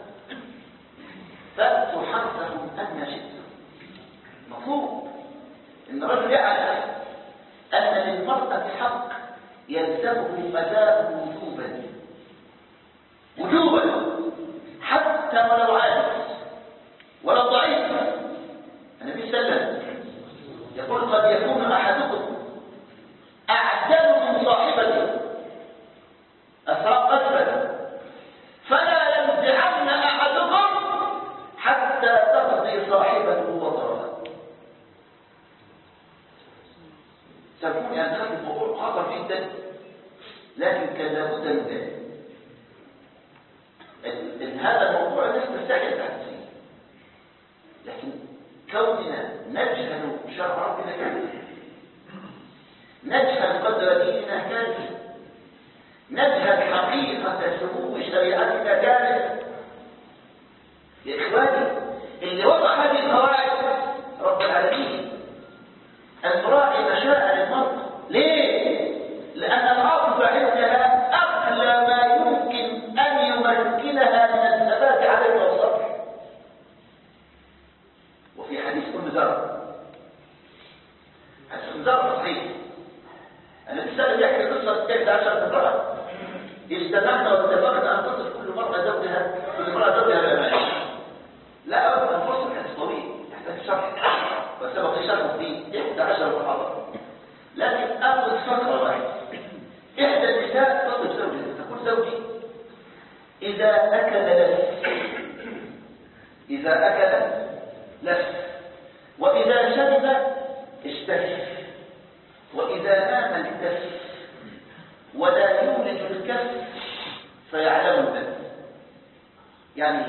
فأتوا حرثهم أن شئتم. مفهوم إن الرجل يعلم أن للمرأة حق يلزمه أداءه وجوبا وجوبا حتى ولو عاجز ولو ضعيف. النبي صلى الله عليه وسلم يقول قد يكون أحدكم أعدل من صاحبته أسرق قتلا فلا ينزعن أحدكم حتى تقضي صاحبته وطرها. سأقول أن هذا الموضوع خطر جدا لكن كان لابد من ذلك. هذا الموضوع الناس تستعجل تحديثه لكن كوننا نجهل شرع ربنا كامل نجهل قدر ديننا كامل نجهل حقيقة سمو شريعتنا كامل. يا إخواني اللي وضع هذه القواعد رب العالمين أن نراعي مشاعر المرأة. ليه؟ لأن العاطفة عندها أغلى ما يمكن أن يمكنها من الثبات عليه والصبر. وفي حديث أم ذر حديث أم ذر صحيح النبي صلى الله عليه وسلم يحكي قصة إحدى عشرة امرأة اجتمعنا واتفقنا أن تصف كل مرأة زوجها كل مرأة زوجها بأمان. لا أبدا الفرصة الحديث طويل يحتاج شرح وسبق شرح فيه إحدى عشرة محاضرة لكن أخذ فقرة واحدة. إحدى النساء تصف زوجها تقول زوجي إذا أكل لف إذا أكل لف وإذا شرب اشتهى وإذا نام الكف ولا يولد الكف فيعلم البث. يعني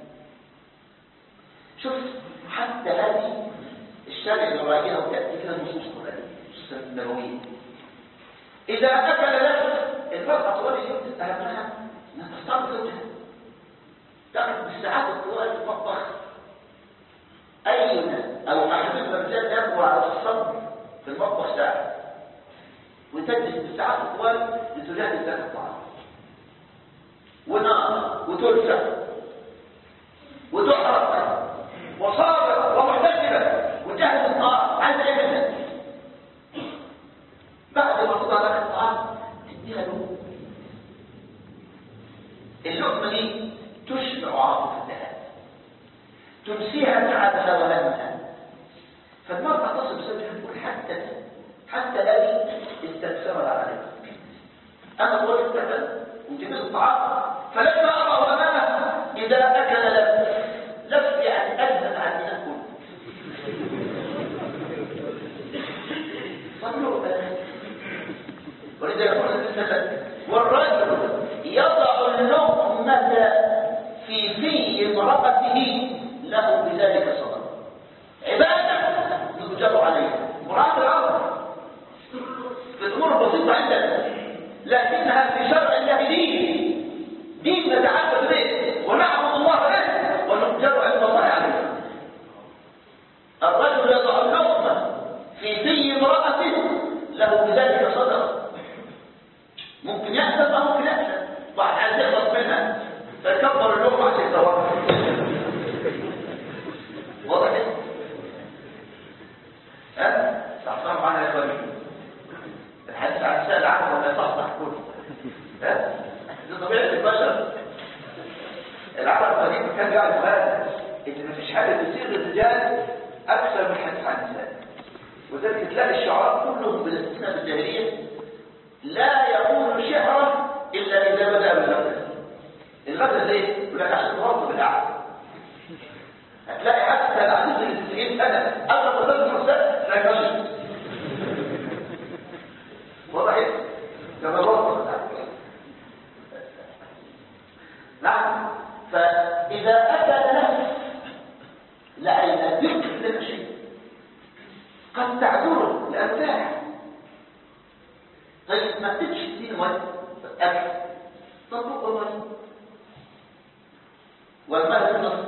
شوف حتى هذه الشرع الرائعة وتأتي فيها نصوص قرآنية نصوص نبوية. إذا أكل لف المرأة طوال اليوم أهمها أنها تختار زوجها تأخذ بالساعات الطوال في المطبخ. أين أو أحدث الرجال يقوى على الصبر في المطبخ ساعة وتجلس بالساعات الطوال لتجاهد ذات الطعام ونار وتلسع وتحرق وصابر ومحتسبة وتجاهد الطعام عايز ايه بعد ما تضع لك الطعام تديها لقمة. اللقمة دي تشبع عاطفتها تنسيها تعبها وهمها. فالمرأة تصل بسببها تقول حتى حتى أبي استكثر عليها أنا طولت مثلا وجبت الطعام فلما أرى أمامه إذا أكل لف لف يعني أذهب عن أكل صلوا بنات. ولذا يقول النبي والرجل يضع اللقمة في في امرأته له بذلك صدق عبادة تجب عليها مراعاة العرض في الأمور البسيطة عندنا لكنها في شرع الله دين دين نتعبد به ونعبد الله به ونجر عند الله عليه. الرجل يضع اللقمة في في امرأته له بذلك صدق. ممكن يحسب أو ممكن يحسب واحد عايز يخلص منها فيكبر اللقمة عشان يتوقف. واضح كده؟ ها؟ صحصحوا معنا يا اخواني. الحديث عن السائل العام ولا يصحصح كله. ها؟ دي طبيعة البشر. العرب القديم كان يعرف هذا ان مفيش حاجة تصير للرجال اكثر من الحديث عن النساء. وذلك تلاقي الشعراء كلهم بالاستثناء بالجاهلية لا يقول شعرا الا اذا بدأ بالغزل. الغزل ليه؟ يقول لك عشان تغطي بالأعلى. هتلاقي حتى العزيز اللي تسعين سنة أغلب وزاد الحساء لا يكشف وضعي كما الوضع نعم. فإذا أكل نفس لأن يمكن لنا شيء قد تعذره لأمتاع. طيب ما تدش دين مية أكل تطبق المية والماء في النصر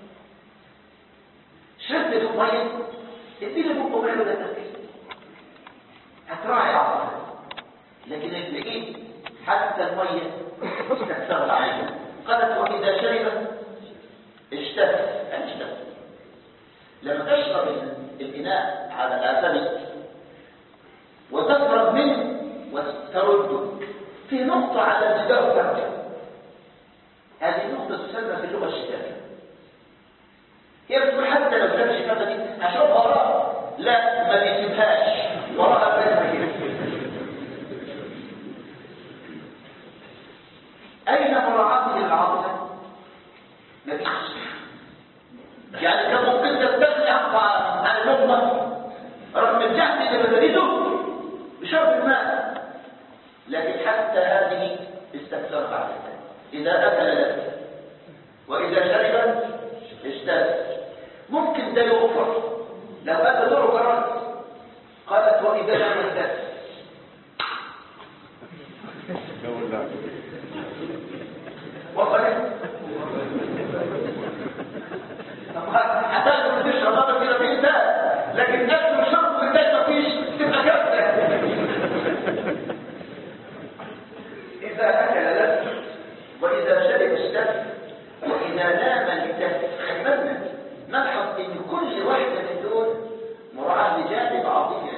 شربت في المية اديني بقى ماله ده التفكير هتراعي عطفة. لكن اللي حتى المية استكثرت عليه. قالت وإذا شرب اشتهت، يعني اشتهت. لما تشرب الإناء على الآثمة وتفرغ منه وترده في نقطة على الجدار ترجع، هذه النقطة تسمى في اللغة الشتاء. هي بتقول حتى لو كان الشتاء دي هشربها وراها، لا ما بيسيبهاش وراها بلازم. أين مراعاته للعاطفة؟ ما فيش. يعني كان ممكن تستغني عن اللقمة رغم الجهد اللي بذلته بشرب الماء، لكن حتى هذه استكثرت عليها. إذا أكل لك وإذا شرب اشتهت. ممكن ده يغفر لو أكل دور كرات. قالت وإذا لم اشتهت. وصلت هتاخد تشرب هذا كده في انتهى، لكن اكل وشرب وانتهى مفيش تبقى كافيه. اذا اكل لك واذا شرب اشتهت واذا نام التهت. خلي بالنا نلحظ ان كل واحده من دول مراعاه لجانب عظيم.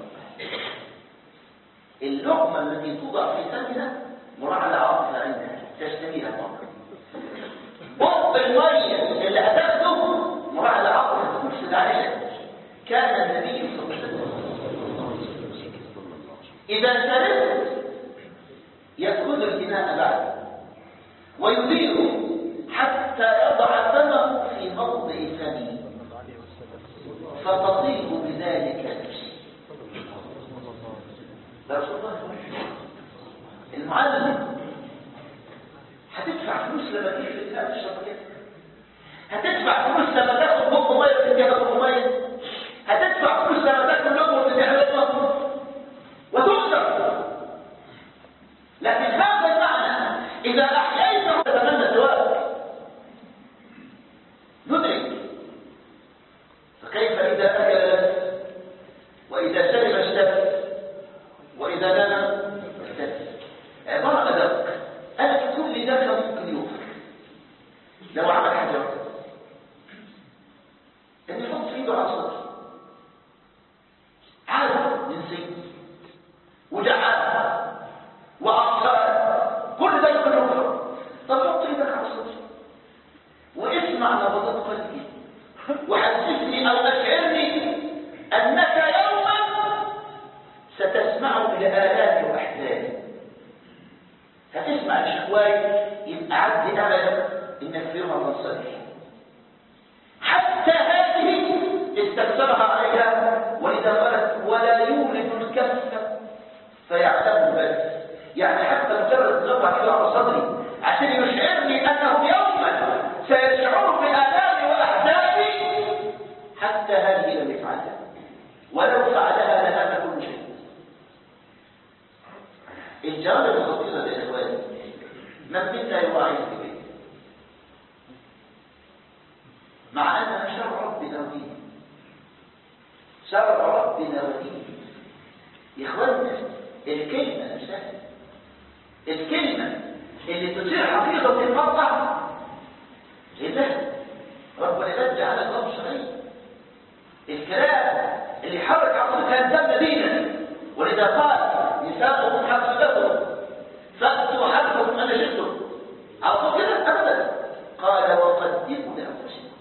اللقمه التي توضع في فمها مراعاه لعاطفه عندها تشتهيها طبعا. بط الميه اللي هتاخده مراعاه لعاطفه تخش عليها. كان النبي صلى الله عليه وسلم اذا شربت يأخذ الإناء بعد ويديره حتى يضع فمه في موضع فمه فتطيب بذلك نفسه. رسول الله المعلم هتدفع فلوس لما تيجي في الإناء تشرب كده؟ هتدفع فلوس لما تاخد بق ميه تديها بق ميه؟ هتدفع فلوس لما تاكل لقمه تديها لقمه وتكسر؟ لكن هذا المعنى إذا أحييته تتمنى سواك ندرك. فكيف إذا أكل لك وإذا شرب اشتهت وإذا نام اشتهت؟ عبارة أدق. أنا كل ده كان ممكن يوفر لو عمل حاجة واحدة، إن يحط في ايده على صدره عادة من سن وجعان وأطفال، كل ده يمكن يوفر. طب حط ايدك على صدري واسمع نبضات قلبي وحسسني أو أشعرني أنك يوما ستسمع بآلام وأحزان. هتسمع الشكواي يبقى عندي أمل إنك في يوم تنصلح. حتى هذه استكثرها عليها، ولذا قالت ولا يولد الكف فيعلمه بس. يعني حتى مجرد نضع كده على صدري عشان يشعرني أنه يوما سيشعر بآلامي وأحزاني، حتى هذه لم يفعلها، ولو فعلها لهذا كل شيء. الجوانب الخطيرة للإخوان من منا يراعي الكبير مع أنها شرع ربنا ودين، شرع ربنا ودين. يا إخواننا الكلمة نفسها، الكلمة اللي تثير حقيقة المقطع لله رب العباد جعل الله شرعي. الكلام اللي يحرك عقلك الدم دينا، ولذا قال نساؤكم حرث لكم فأتوا حرثكم أن شئتم. عرفوا كده أبدا. قال وقدموا لأنفسكم،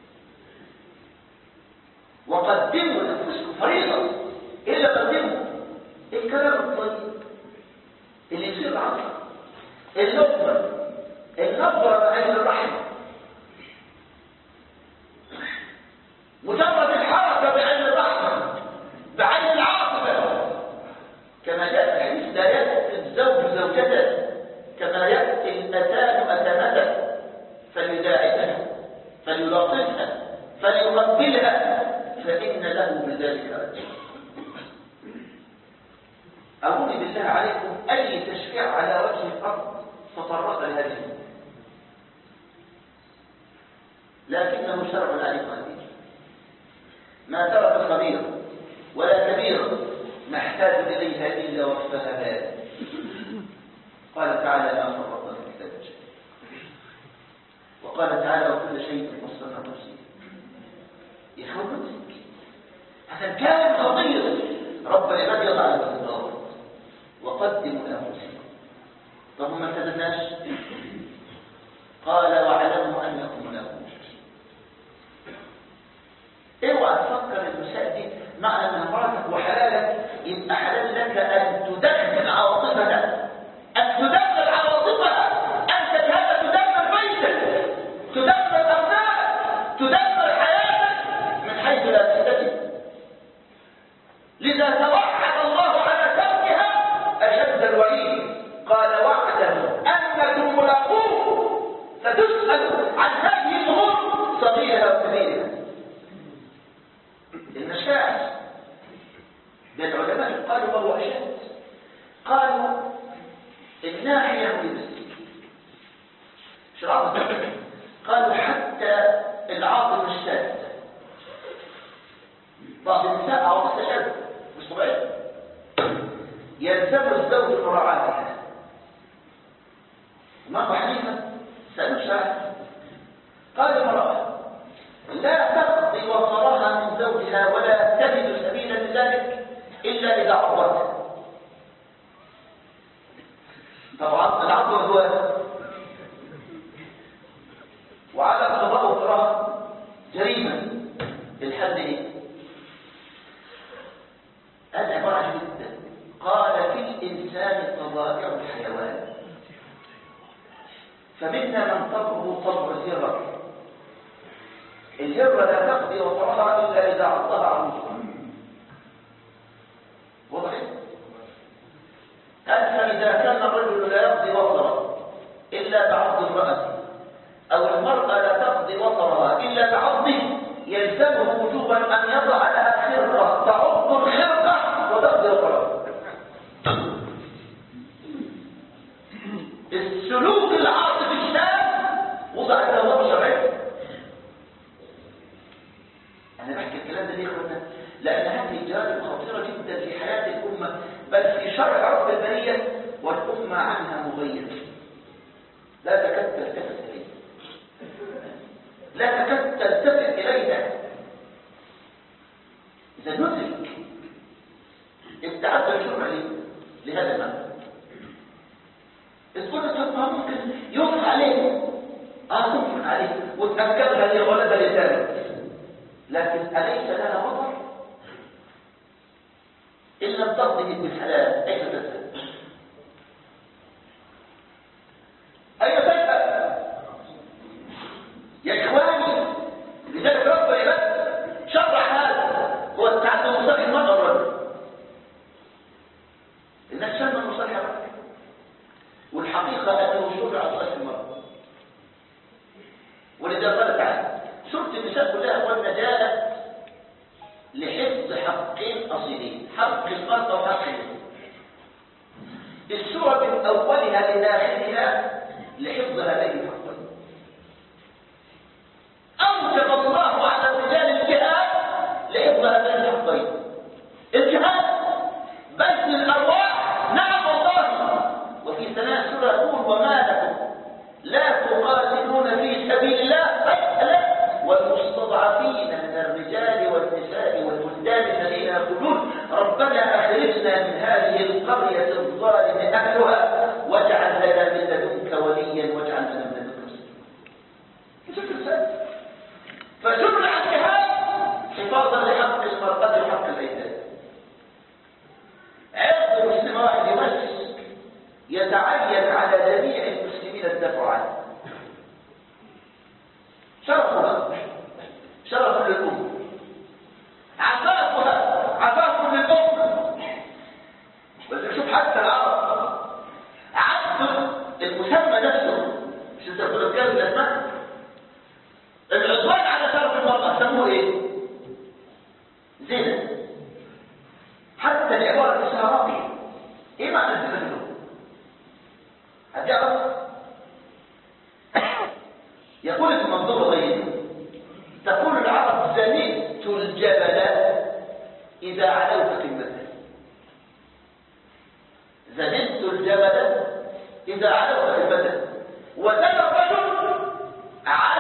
وقدموا لأنفسكم فريضة. إيه اللي قدموا؟ الكلام الطيب اللي يصير عقل، اللقمة، النظرة بعين الرحم، مجرد الحركة بعين الرحمة بعين العاطفة. كما جاء في الحديث لا يأتي الزوج زوجته كما يأتي الأتان أتانته فليداعبها فليلاطفها فليقبلها فإن له بذلك أجر. أقول بالله عليكم أي تشريع على وجه الأرض تطرق لهذه الأمور، لكنه شرع عليكم أبيه. ما ترك صغير ولا كبير نحتاج إليها إلا وصفها هذا. قال تعالى ما فرق وقال تعالى وكل شيء فصلنا تفصيلا. يخوف حسن كان خطير. رب العباد يضع لك الضوابط وقدموا لانفسكم. طب ما التزمناش؟ قال واعلموا انكم ملاقوه. اوعى تفكر المسائل دي معنى انها مراتك وحلالك يبقى حلال لك ان تدخل عواطفها، ان تدخل عواطفها. انت بهذا تدمر بيتك، تدمر ابنائك، تدمر حياتك من حيث لا تستجب. لذا توعد الله على تركها اشد الوعيد. قال واعلموا انكم ملاقوه فتسأل عن هذه الامور صغيرها وكبيرها. المشاعر العلماء قالوا وهو أشد. قالوا الناحية بالنسبة شرعوا قالوا حتى العاطف الشاذ. بعض النساء عاطفة شاذ مش طبيعي، يلزم الزوج مراعاتها. الإمام حنيفة سألوا الشاعر قال المرأة لا تقضي وصرها من زوجها ولا تجد سبيلا لذلك إلا إذا عبرت. طبعا العبر هو وعلى قضاء وصرها جريمة الحد إيه؟ هذا عبارة جدا. قال في الإنسان طبائع الحيوان فمنا من طبعه طبع الهرة. الهرة لا تقضي وصرها إلا إذا عضها عروسها. واضح؟ قال فإذا كان الرجل لا يقضي وصره إلا بعض امرأته أو المرأة لا تقضي وصرها إلا بعضه يلزمه وجوبا أن يضع لها خرقة تعض الخرقة وتقضي وصرها. السلوك العاطفي الشاذ وضع له شرعي. أنا بحكي الكلام ده ليه قلنا؟ لأن هذه الجوانب خطيرة جدا في حياة الأمة بل في شرع رب البرية والأمة عنها مغيبة. لا تكاد تلتفت إليها، لا تكاد تلتفت إليها. إذا ندرك ابتعدت الشرع لهذا المعنى. تقول الطبع ممكن ينفق عليه اه تنفق عليه وتأكدها لي ولدها لذلك، لكن أليس لها وطر؟ إن لم تقضي بالحلال أين تذهب؟ أين تذهب؟ يا إخواني لذلك رب العباد شرح هذا هو التعدد مصالح المرأة والرجل. الناس شرح مصالح الرجل والحقيقة أنه شرع مصالح المرأة. ولذا قال تعالى سورة النساء كلها قلنا جاءت لحفظ حقين أصيلين، حق المرأة وحق الرجل. السورة من أولها لآخرها لحفظ هذين الحقين. أوجب الله على الرجال الجهاد لحفظ هذين الحقين. الجهاد بذل الأرواح نعم والله. وفي ثناء سورة يقول وما لكم لا تقاتلون في سبيل الله والمستضعفين من الرجال والنساء والولدان الذين يقولون ربنا أخرجنا من هذه القرية الظالم أهلها واجعل لنا من لدنك وليا واجعل لنا من لدنك نصيرا. فشرع الجهاد حفاظا لحق المرأة وحق الأيتام. عرض مسلم واحد يمسك يتعين على جميع المسلمين الدفع عنه. شرفها شرف للأمة، عفافها عفاف للأمة. بس شوف حتى العرب عدوا المسمى نفسه مش انت تقول الكلام الأسماء. العدوان على شرف المرأة سموه ايه؟ زنا. حتى العبارة اسمها راقية. ايه معنى الزنا منه؟ هتعرف؟ يقول ابن منظور غيره تقول العرب زنيت الجبل إذا علوت قمته. زنيت الجبل إذا علوت قمته. وزنى الرجل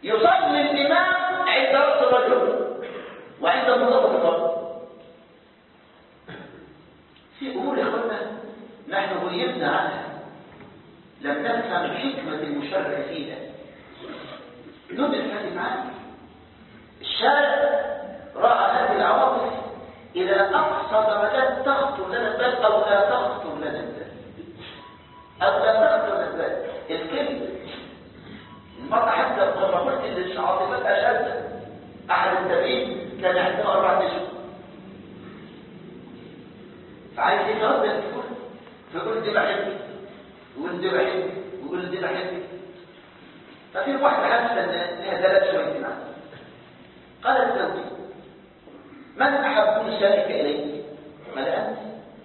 يصلي الإمام عند رأس الرجل وعند منتصف الرجل. في أمور يا أخوانا نحن غيبنا عنها، لم نفهم حكمة المشرع فيها. ندرك هذه المعاني. الشارع رأى هذه العواطف إلى أقصى درجات تخطر لنا البال أو لا تخطر لنا البال أو لا تخطر لنا البال. الكلمة المرأة حتى لما قلت إن العاطفات أشد، أحد التابعين كان عنده أربعة أشهر فعايز يتردد يقول فيقول دي بحبك ويقول دي بحبك ويقول دي بحبك. ففي واحدة حاسة إن لها دلالة شوية معها، قالت زوجي من أحب نسائك إليك؟ قال أنت.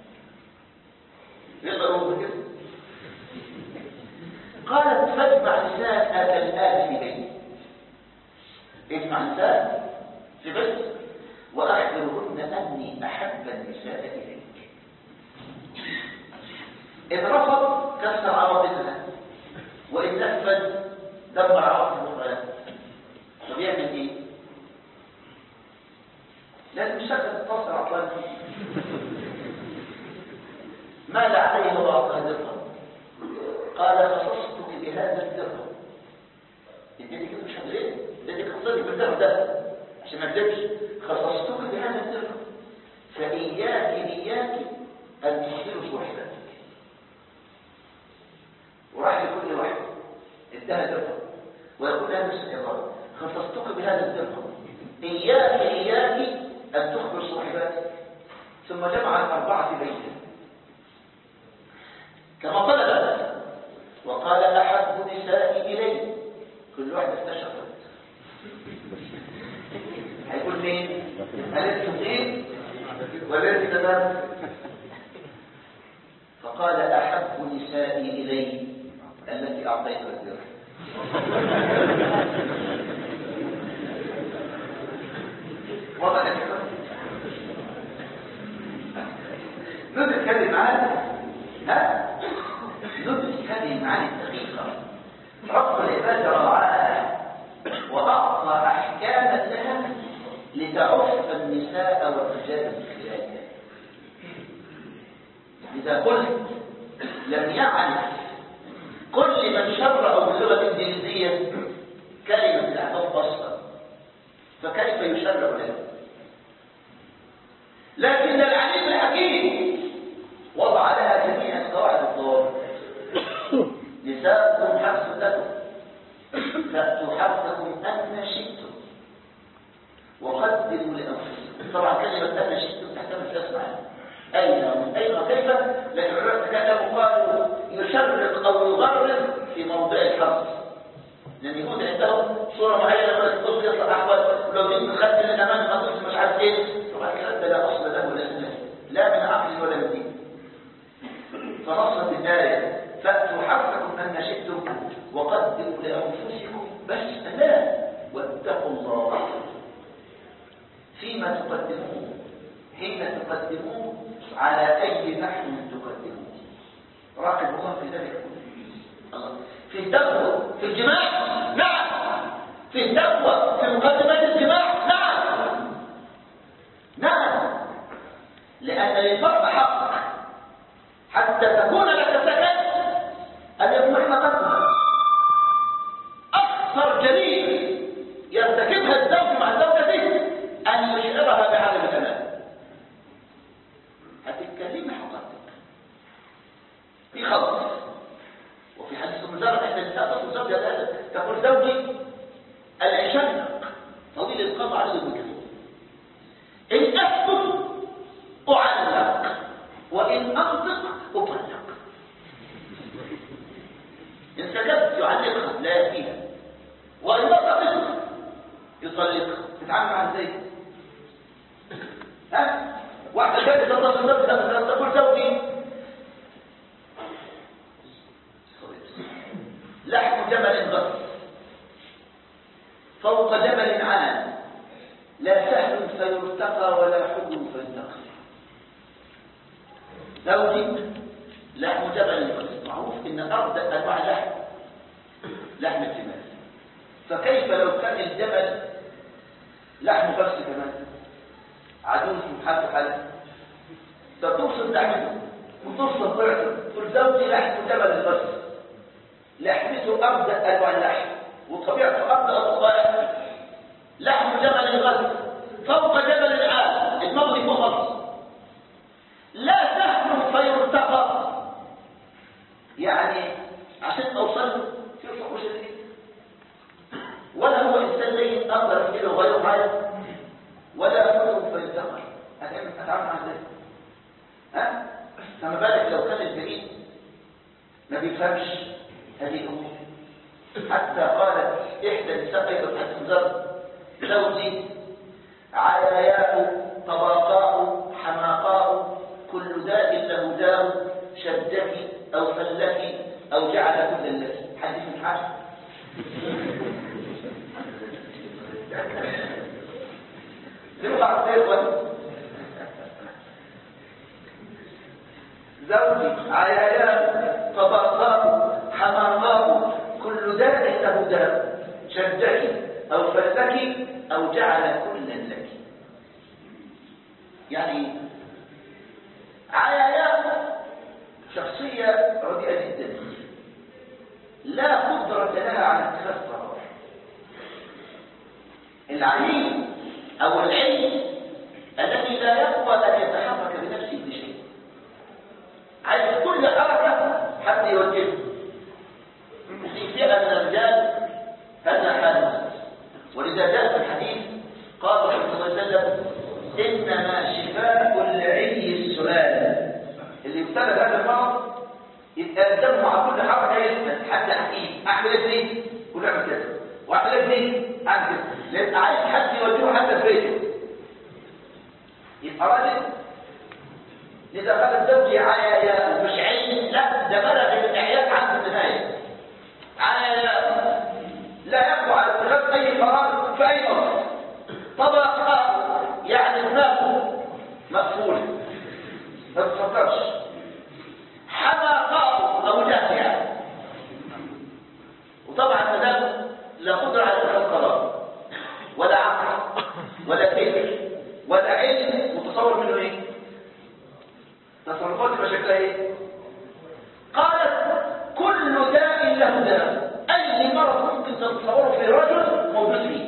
يقدر يقول كده. قالت فاجمع نساء الآن في بيتي، اجمع نساء في بيتي وأخبرهن أني أحب النساء إليك. إن رفض كسر عواطفها، وإن نفذ دمر عواطف الأخرى. طب يعمل إيه؟ لازم يشغل التصل عطلان. مال عليه وأعطى درهم، قال خصصتك بهذا الدرهم. اديتك مش هتغير، اديتك خصصتك بالدرهم ده عشان ما اكذبش. خصصتك بهذا الدرهم فإياك إياك أن تحصلوا صاحبتك. وراح لكل واحد اداها درهم ويقول لها نفس العبارة، خصصتك بهذا الدرهم إياك إياك أن تخبر صاحبتك. ثم جمع الأربعة في بيته كما طلب وقال أحب نسائي إلي. كل واحد استشرفت هيقول مين؟ هل التقيم ولا التمام؟ فقال أحب نسائي إلي التي أعطيتها الدرهم. وضع الكلام ندرك هذه المعاني. ها ندرك هذه المعاني الدقيقة. رب العباد رعاها وأعطى أحكاما لها لتعف النساء والرجال من خلالها. إذا قلت لم يعرف كل من شرع باللغة الإنجليزية كلمة الأحباب أصلا فكيف يشرع له؟ لكن العليم الحكيم وضع لها جميع القواعد الضوابط. نساءكم حرث لكم فأتوا حرثكم أن شئتم وقدموا لأنفسكم. طبعا كلمة أن شئتم تحتمل ثلاث معاني، أين ومن أين وكيف، لكن العلماء قالوا يشرق أو يغرب في موضع الحرث، لأن يكون عندهم صورة معينة ولا تقول يطلع أحوال لو جيت نخدم الأمان ما تصل مش عارف إيه. طبعا الكلام ده لا أصل له ولا سنة، لا من عقل ولا من دين. فنصت الآية فأتوا حرثكم أن شئتم وقدموا لأنفسكم بس لا واتقوا الله فيما تقدمون حين تقدمون على أي نحو تقدمون. راقب الله في ذلك الله. في التقوى في الجماع نعم، في التقوى في مقدمات الجماع نعم نعم، لأن للمرء حق حتى تكون لك سكن أن يكون حقا. أكثر جريمة يرتكبها الزوج مع زوجته أن يشعرها بعدم الأمان. هتتكلمي حقاتك في خلص. وفي حديث مزارة إحدى النساء تصل زوجها تقول زوجي العشاق طويل القضاء على ذلك، إن أسكت أعلق وإن أنطق أطلق. إن سكت يعلقها لا يأتيها، وإن نطقت يطلقها. تتعامل مع ازاي؟ ها؟ واحدة كانت تتصل زوجها تقول زوجي لحم جمل غص فوق جبل عال لا سهل فيرتقى ولا حب فينتقى. زوجي لحم جبل غص. معروف ان ارض انواع اللحم لحم الجمال فكيف لو كان الجمل لحمه بس كمان عدو محل حل فتوصل لحمته وتوصل ضعفه تقول زوجي لحم جمل البس لحمته أبدأ أنواع اللحم وطبيعته أبدأ أطباء لحم جمل الغد فوق جبل العال المغرب وخلص لا تهمل فيرتقى يعني عشان توصل في صعوبة شديدة ولا هو إنسان زي أقدر أفكره غيره حاجة ولا أفكره فيرتقى أتعامل مع ذلك ها؟ فما بالك لو كان البعيد ما بيفهمش هذه الأمور حتى قالت إحدى النساء أيضا حتى انذر زوجي عياياء طباقاء حماقاء كل داء له داء شدك أو فلك أو جعل كل التي حديث من حاجة تبقى عطيقا زوجي عياياء طباقاء حماقاء كل داء له داء شدك أو فلك أو جعل كل لك يعني عياياء شخصية رديئة جدا لا قدرة لها على اتخاذ قرار العليم أو العلم الذي لا يقوى أن يتحرك بنفسه بشيء عايز كل حركة حتى يوجهه في فئة من الرجال هذا حال ولذا جاء في الحديث قال صلى الله عليه وسلم إنما شفاء العي السلال اللي يبتلى بهذا المرض يتقدم مع كل حركة يسمى حتى حكيم أعمل اثنين كل أعمل كذا وأعمل اثنين أعمل كذا لأن عايز حد يوجهه حتى في بيته يبقى راجل لذا قال الزوج عيايا مش عين لا ده بلغ الإعياد عند النهاية عيايا لا يقوى على اتخاذ أي قرار في أي وقت طبقا يعني دماغه مقفولة ما تفكرش حماقاء أو جافعة وطبعا مدام لا قدرة على اتخاذ قرار ولا عقل ولا فكر ولا علم وتصور منه ايه تصرفات بشكلها ايه قالت كل داء له داء اي مرض ممكن تتصوره في رجل موجود فيه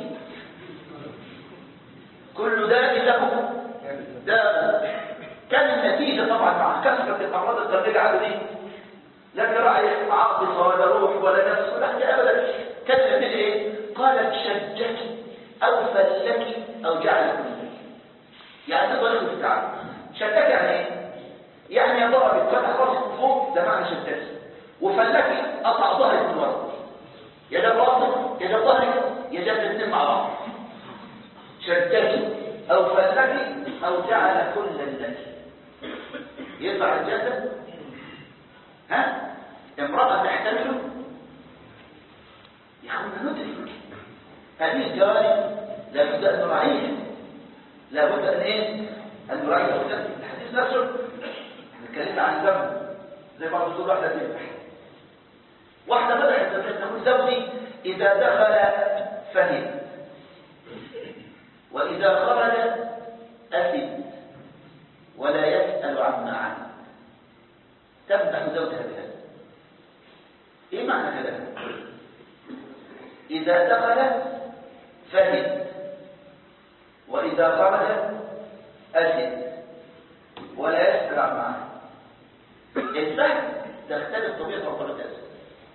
كل داء له داء كان النتيجة طبعا مع كثرة الأمراض القلبية على دي لم يراعي عاطفة ولا روح ولا نفس ولا حاجة أبدا كان النتيجة إيه؟ قالت شجك أو فلك أو جعل كل يعني تقول لك بتاعك شجك يعني إيه؟ يعني ضربت فتح راسك فوق ده معنى شجك وفلك قطع ظهرك من ورا يا ده راسك يا ده ظهرك يا ده الاثنين مع بعض شجك أو فلك أو جعل كل لك يطلع الجسد ها امرأة تحتمله يا عم ندرك هذه الجوانب لابد أن نراعيها لابد أن إيه أن نراعيها الحديث نفسه نتكلم عن الذنب زي ما بتقول واحدة تذبح واحدة بدأت تقول زوجي إذا دخل فهم وإذا خرج أثم ولا يسأل عما عنه تمدح زوجها بهذا ايه معنى كلامه اذا دخل فهم واذا خرج اثم ولا يسأل عما عنه الفهم تختلف طبيعة وطبيعة الأسد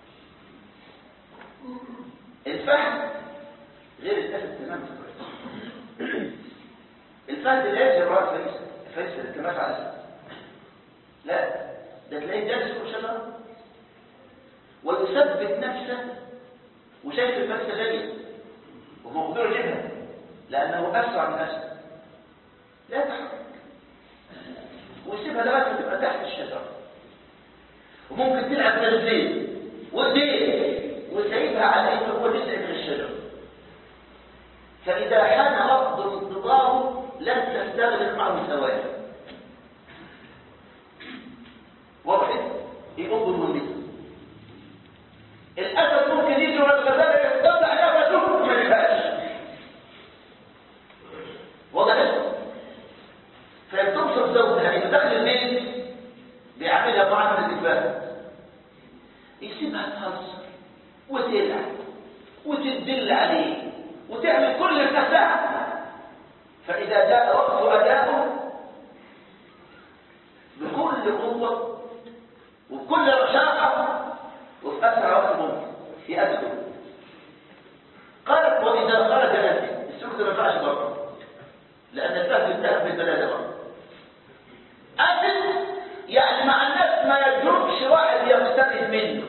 الفهم غير الأسد تماما الفهم لا يجب رأس فريسة فريسة التماس على الأسد لا ده تلاقيه جالس فوق شجرة ويثبت نفسه وشايف الفريسة جاية وهو مقدور جدا لأنه أسرع من الأسد لا تحرك ويسيبها لغاية ما تبقى تحت الشجرة وممكن تلعب برجلين وايديه وسيبها على انه هو جزء من الشجرة فإذا حان وقت انتظاره لن تستغرق معه ثواني واضح يقوم بالمهمة الأسد ممكن يجي والغزالة يستطع نفسه كلها، فإذا جاء وقت أدائه بكل قوة وبكل رشاقة وفي أسرع وقت ممكن يأدوا. قالت وإذا خرج أسد، السكت ما ينفعش بره لأن الفهد انتهى في البلاد بره. أسد يعني مع الناس ما يجربش واحد يقترب منه.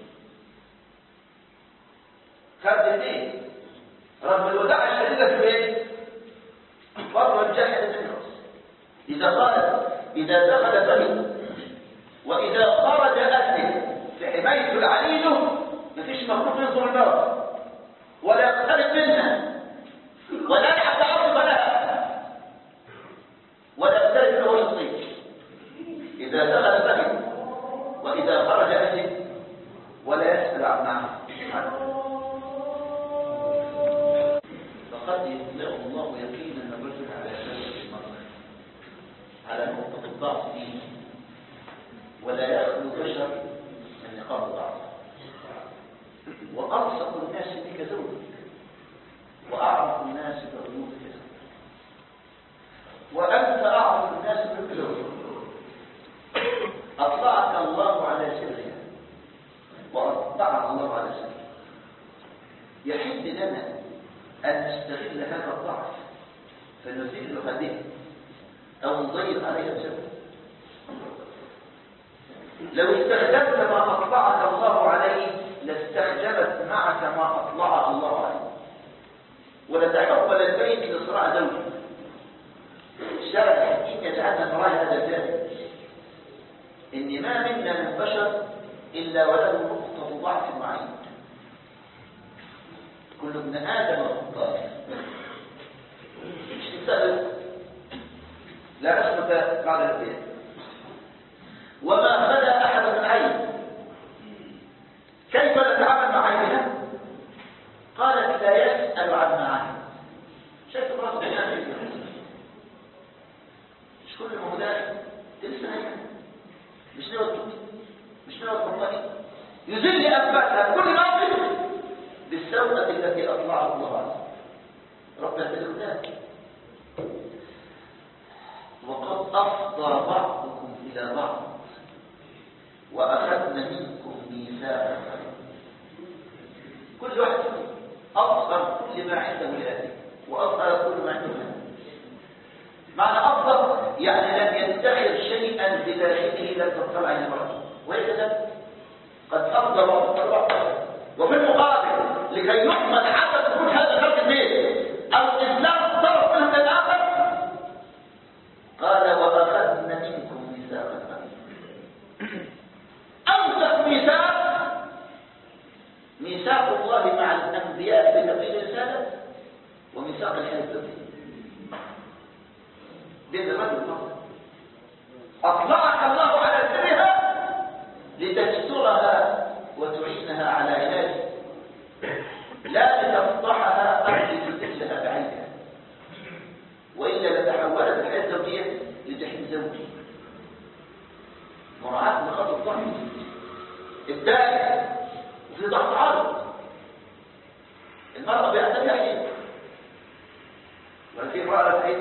خرج ليه؟ رغم الوداع الشديدة في البيت بره الجاحد منه. إذا قال إذا دخل فهد وإذا خرج أسد في حماية العليل مفيش مخلوق ينظر النار ولا يقترب منها ولا يحد عرض لها ولا يقترب من وجه الصيف. إذا دخل فهد وإذا خرج أسد ولا يسأل عن معه. فقد يطلع الله يقينا الرجل على أساس المرض على نقطة الضعف فيه ولا يخلو بشر من نقاط الضعف. وأرصق الناس بك زوجك وأعرف الناس بعيوبك زوجك وأنت أعرف الناس بك زوجك. أطلعك الله على سرها وأطلعك الله على سرها. يحب لنا أن نستغل هذا الضعف فنذلها به أو نضيق عليها بسبب. لو استخدمت ما أطلعك الله عليه لاستخدمت معك ما أطلع الله عليه ولتحول البيت لصراع زوجي. الشرع الحكيم يجعلنا نرى هذا الجانب إن ما منا من بشر إلا وله نقطة ضعف معين. كل ابن آدم خطاء مش تسأل لا أسمك بعد البيت وما خلا أحد من عين. كيف نتعامل مع عينها؟ قالت لا يسأل عن معاني. شايف الرأس بيان مش كل المهدات تلسنا عينها مش نوى مش نوى القرآن يذل أنفاسها كل موقف بالسوءة التي أطلعه الله عليه. ربنا بالخدام وقد أفضى بعضكم إلى بعض وأخذنا منكم ميثاقا. كل واحد أظهر كل ما عنده لأهله وأظهر كل ما عنده لأهله. معنى أفضل يعني لم يدخر شيئا بداخله لا تطلع إلى مرضه وإذا قد أفضل وأفضل. وفي المقابل لكي يحمل عدد كل هذا فرق البيت أو إسلام طرف منهم للآخر قال وأخذنا منكم ميثاقا. أوثق ميثاق ميثاق الله مع الأنبياء بتبليغ الرسالة وميثاق الحياة الدنيا. بين الرجل والمرأة أطلعك الله على سرها لتسترها وتعينها على علاجه لا لتفضحها أو لتدلها بعينها وإلا لتحولت الحياة الزوجية لجحيم زوجي. مراعاة نقاط الضعف الدائم وفي ضغط عرض. المرأة بأساسها حين ولا في امرأة حين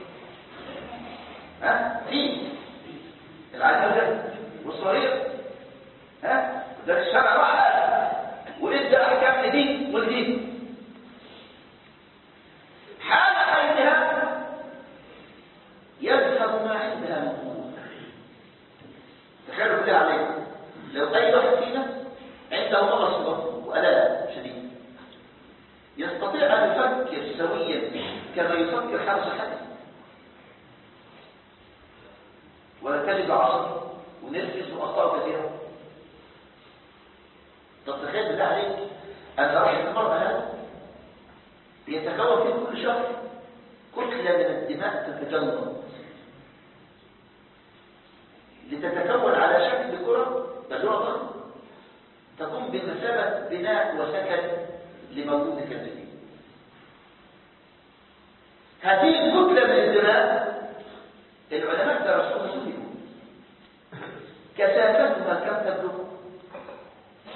ها في العجل والصغير ها ده الشرع راح وإدى أحكام لدين والدين. حال حيثها يذهب ما عندها من قوة. تخيلوا بالله عليكم لو أي واحد فينا عنده مغص وألام شديد يستطيع أن يفكر سويا كما يفكر حارس الحدث ولا تجد عصر ونلبس وأخطاء كثيرة. طب تخيل بالله عليك أن رحم المرأة هذا يتكون في كل شهر كتلة من الدماء تتجلط لتتكون على شكل كرة بلورة تقوم بمثابة بناء وسكن لموجود كذلك. هذه الكتلة من الدماء العلماء درسوها سنة كثافتها كم تبلغ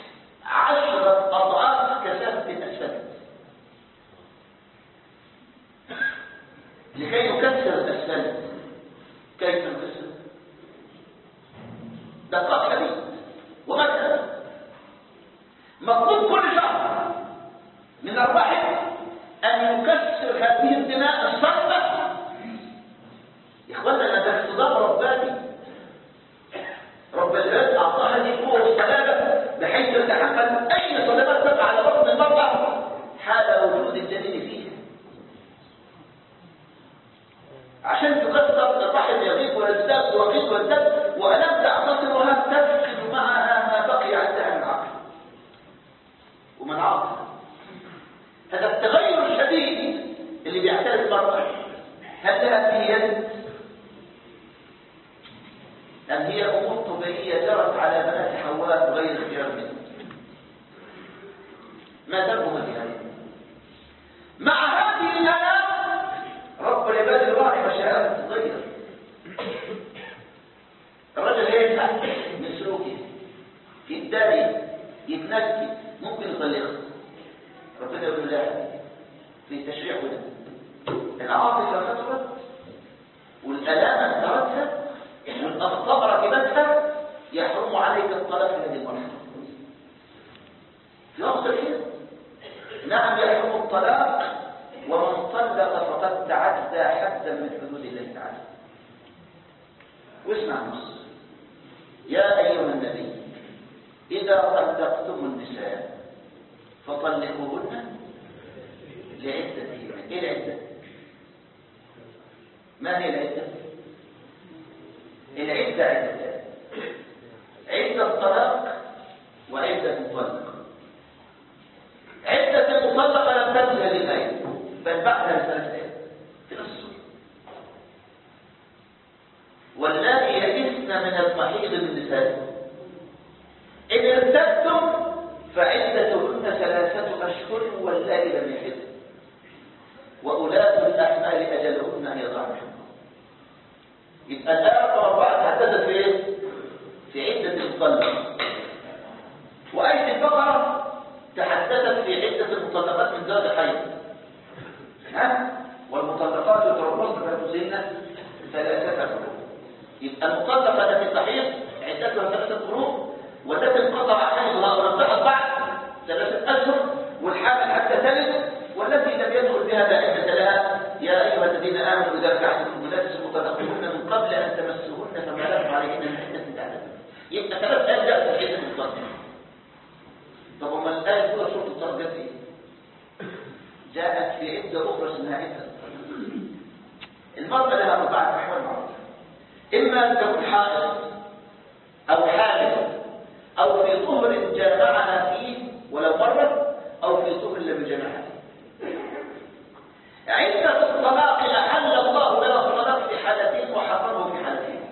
عشرة أضعاف كثافة الأسفل. لكي يكسر الأسفل. كيف يكسر؟ دقات شديد ومكة مطلوب كل شهر من الرحم أن يكسر هذه الدماء الصلبة. يا إخوانا ده اصطدام رباني. رب العباد أعطاها هذه القوة والصلابة بحيث يتحمل أي صلابات تقع على بطن المرأة حال وجود الجنين فيها. عشان تكسر الرحم يغيب ويزداد ويغيب ويزداد وألم تعتصرها تفقد معها ما بقي عندها من عقل ومن عقل. هذا التغير الشديد اللي بيعترف المرأة هل لها في يد أم هي أمور طبيعية جرت على بنات حواء بغير اختيار منها؟ ما ذنبها في هذه؟ مع هذه الآلام رب العباد الراعي مشاعرها تتغير. الرجل يدفع من سلوكه في الدار يتنكي ممكن يطلقها. ربنا يقول لا في تشريع هنا العاطفة فترت والآلام اثرتها والأخطاء ركبتها يحرم عليك الطلاق في هذه المرحلة. في وقت الحين نعم يحرم الطلاق ومن طلق فقد تعدى حدا من حدود الله تعالى. واسمع النص: يا أيها النبي إذا طلقتم النساء فطلقوهن لعدتهن. إيه العدة؟ ما هي العدة؟ العدة عدتان: عدة طلاق وعدة مطلقة. عدة المطلقة لم تبلغ للغاية بل بعدها بثلاث أيام في نص. واللاتي يئسن من المحيض من نسائكم إن ارتبتم فعدتهن ثلاثة أشهر واللاتي لم يحضن وأولاة الأحمال أجلهن أن يضعن حملهن. يبقى الآية رقم أربعة تحدثت في إيه؟ في عدة المطلقة. وآية البقرة تحدثت في عدة المطلقات من ذات حيض. ها؟ والمطلقات يتربصن بأنفسهن ثلاثة قروء. يبقى المطلقة التي تحيض عدتها ثلاثة قروء، والتي انقطع حيضها ولم تحض بعد ثلاثة أشهر، والحامل حتى تلد، والتي لم يدخل بها لا عدة لها. يا أيها الذين آمنوا إذا نكحتم المؤمنات ثم طلقتموهن من قبل أن تمسوهن فما لكم عليهن من عدة تعتدون. يبقى ثلاث آيات جاءت في عدة المطلقة. طب وما الآية الأولى سورة الطلاق جاءت فيه؟ جاءت في عدة أخرى اسمها عدة. المرأة لها أربعة أحوال معروفة: إما أن تكون حائض أو حامل أو في طهر جامعها فيه ولو مرة أو في طهر لم يجامعها فيه. عدة الطلاق أحل الله لها الطلاق في حالتين وحرمه في حالتين.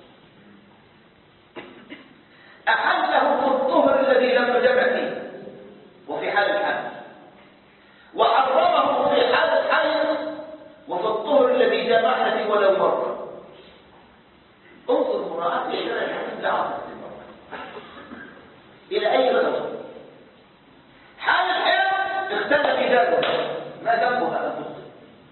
أحله في الطهر الذي لم يجامع فيه وفي حال الحمل، وحرمه في حال الحيض وفي الطهر الذي جامعها فيه ولو مرة. انظر مراعاة الشرع الحكيم لعاطفة المرأة إلى أي غرض. حال الحيض اختلف ذلك ما ذنبها أن تخطئ.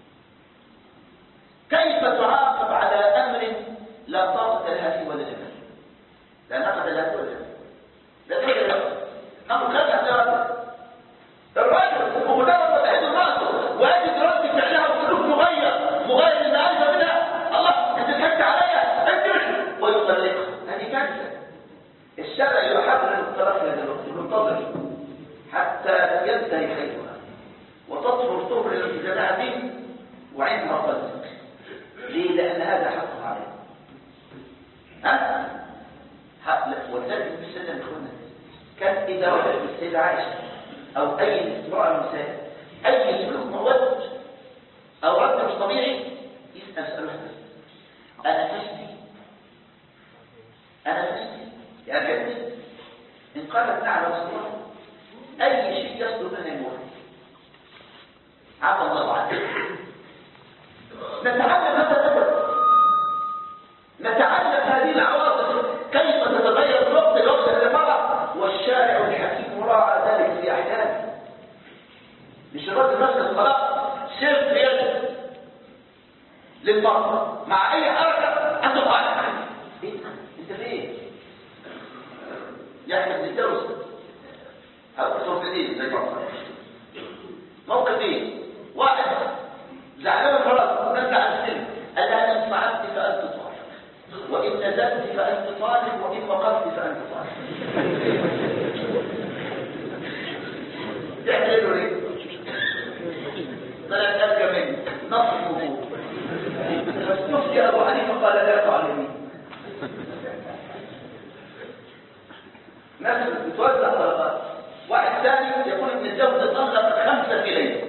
كيف تعاقب على أمر لا طاقة لها فيه ولا جمال؟ لا نقد لها ولا جمال. لا تقدر لها أمر خلق لها الرجل ومجرد ما تحد راسه ويجد رد فعلها وسلوك مغير مغير إذا أنت منها الله أنت ضحكت عليا أنت مش ويطلقها. هذه كارثة. الشرع يحرم الطلاق في هذا الوقت منتظر حتى ينتهي حيضها وتطهر طهر الالتزام به وعندها طلق. ليه؟ لأن هذا حقها عليه. ها؟ حق ولذلك بالسلام يقولنا كان إذا وجدت السيدة عائشة أو أي امرأة مسائل أي سلوك موت أو رد مش طبيعي يسأل سألها: أنا فشتي أنا فشتي يا جدي؟ إن قالت نعم وصلها أي شيء يصدر منها يموت. عفى الله عنه. نتعلم هذا الأدب، نتعلم هذه العواطف كيف تتغير الوقت الوقت المرأة، والشارع الحكيم راعى ذلك في أحكامه. مش الرد نفس الطلاق سر يجب للمرأة مع أي حركة أنت طالق. إيه أنت فين؟ يحمد نتجوز أو صوتين زي ما موقفين. واحد زعلان خلاص نزل عن السلم قال لها إن صعدت فأنت طالق، وإن نزلت فأنت طالق، وإن وقفت فأنت طالق. يعملوا ليه؟ طلعت ألقى مني نص الوضوء. بس مفتي أبو حنيفة قال لا تعلمين. ناس بتوزع طلقات. واحد ثاني يقول ابن الزوج طلق خمسة في ليلة.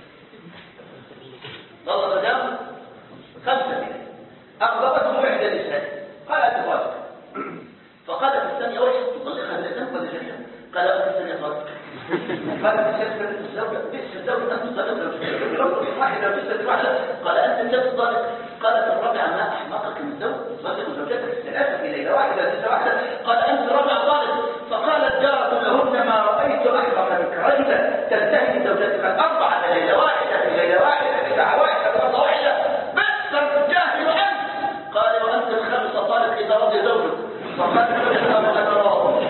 طلق جامع خمسة في ليلة. أغضبته إحدى النساء قالت طالق. فقالت الثانية وش تطلقها لذنب ولا جنة؟ قال أبو الثانية طالق. قالت الثانية الزوجة بئس الزوجة أن تطلق واحدة بئس واحدة. قال أنت لا تطلق. قالت الرابعة ما أحمقك من زوج تطلق زوجتك الثلاثة في ليلة واحدة بئس واحدة. قال أنت رابعة طالق. فقالت جارة لهن ما رأيت أحمق منك رجلا تنتهي زوجتك الأربعة في ليلة واحدة في ليلة واحدة في ساعة واحدة في لحظة واحدة. بئس الجاهل أنت. قال وأنت الخامسة طالق إذا رضي زوجك. فقال فجأة وأنا راضي.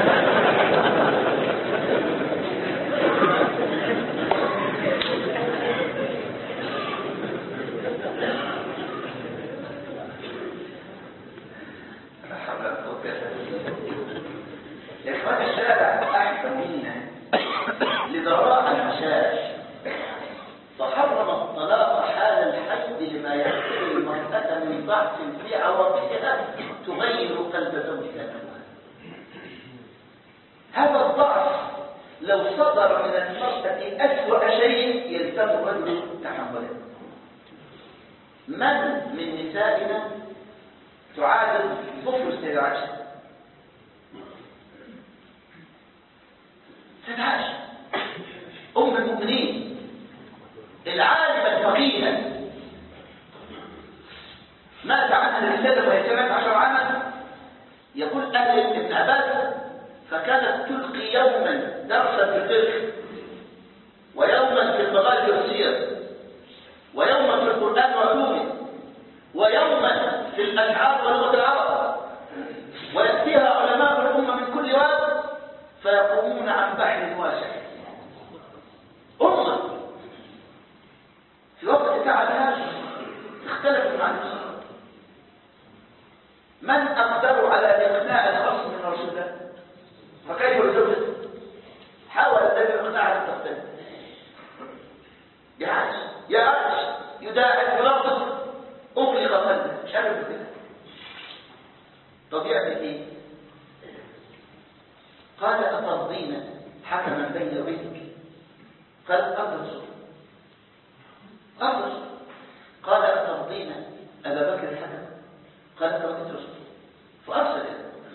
إخوان الشارع أحسن منا لذراع الحشاش، فحرم الطلاق حال الحد لما يحتوي المرأة من ضعف في عواطفها تغير قلب زوجها. هذا الضعف لو صدر من المرأة أسوأ شيء يلزم الرجل تحمله. من من نسائنا تعادل ظفر السيدة عائشة؟ سيدة عائشة أم المؤمنين العالمة الفقيهة مات عنها الرسالة وهي سبعة عشر عاما. يقول أهل ابن عباس فكانت تلقي يوما درسا في الفقه، ويوما في المغارب والسير، ويوما في القرآن وعلومه، ويوما في الأشعار ولغة العرب، ويأتيها علماء الأمة من كل واد فيقومون عن بحر واسع. أمة في وقت تعبها اختلفوا عن الصحابة. من أقدروا على إقناع الخصم من رسول الله؟ فكيف الزوجة؟ حاول النبي إقناعها أن تقتل. يا عاش يا عاش يداعب يرابط أغلق قلبه مش عارف كده. طب يعمل إيه؟ قال أترضين حكما بيني وبينك؟ قال أرض أرض. قال أترضين أبا بكر الحكم؟ قال أترضيت رسول. فأرسل.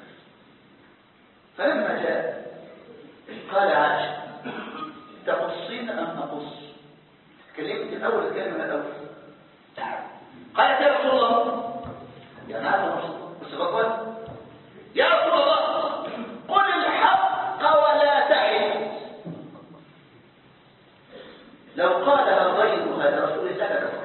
فلما جاء قال عائشة تقصين أم أقص؟ كلمت الأول الكلمة الأول. قالت يا رسول الله، يا نعم رسول الله، بس بقول يا رسول الله قل الحق ولا تعد. لو قالها غيرها لرسول الله لكفر،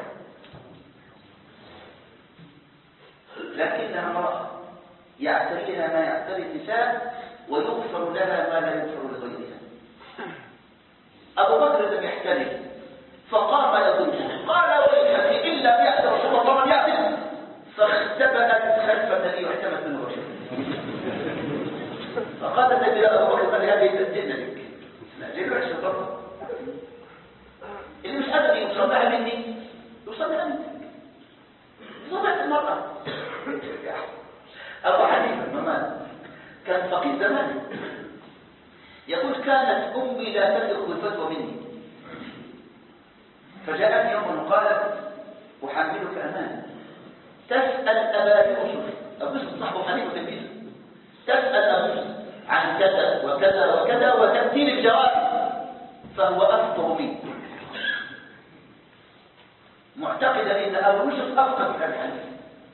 لكنها امرأة يعتريها ما يعتري النساء ويغفر لها ما لا يغفر لغيرها. أبو بكر لم يحترم فقام يضربه قال ويحك إلا يأتي رسول الله من يأتي، فاختبأت خلفة لي واحتمت من وجهه. فقال النبي يا أبو بكر قال هذه تسجلنا لك. لا ليه الوحش الضرب اللي مش قادر يصدها مني يصدها منك. صدت المرأة. أبو حنيفة الممان كان فقيه زمان يقول كانت أمي لا تثق بالفتوى مني، فجاءت يوم وقالت أحملك أمانة تسأل أبا يوسف. أبو يوسف صاحب حنيفة تلميذ. تسأل أبو يوسف عن كذا وكذا وكذا وتأتيني الجواب، فهو أفقه مني، معتقدا أن أبو يوسف أفقه من أبي حنيفة.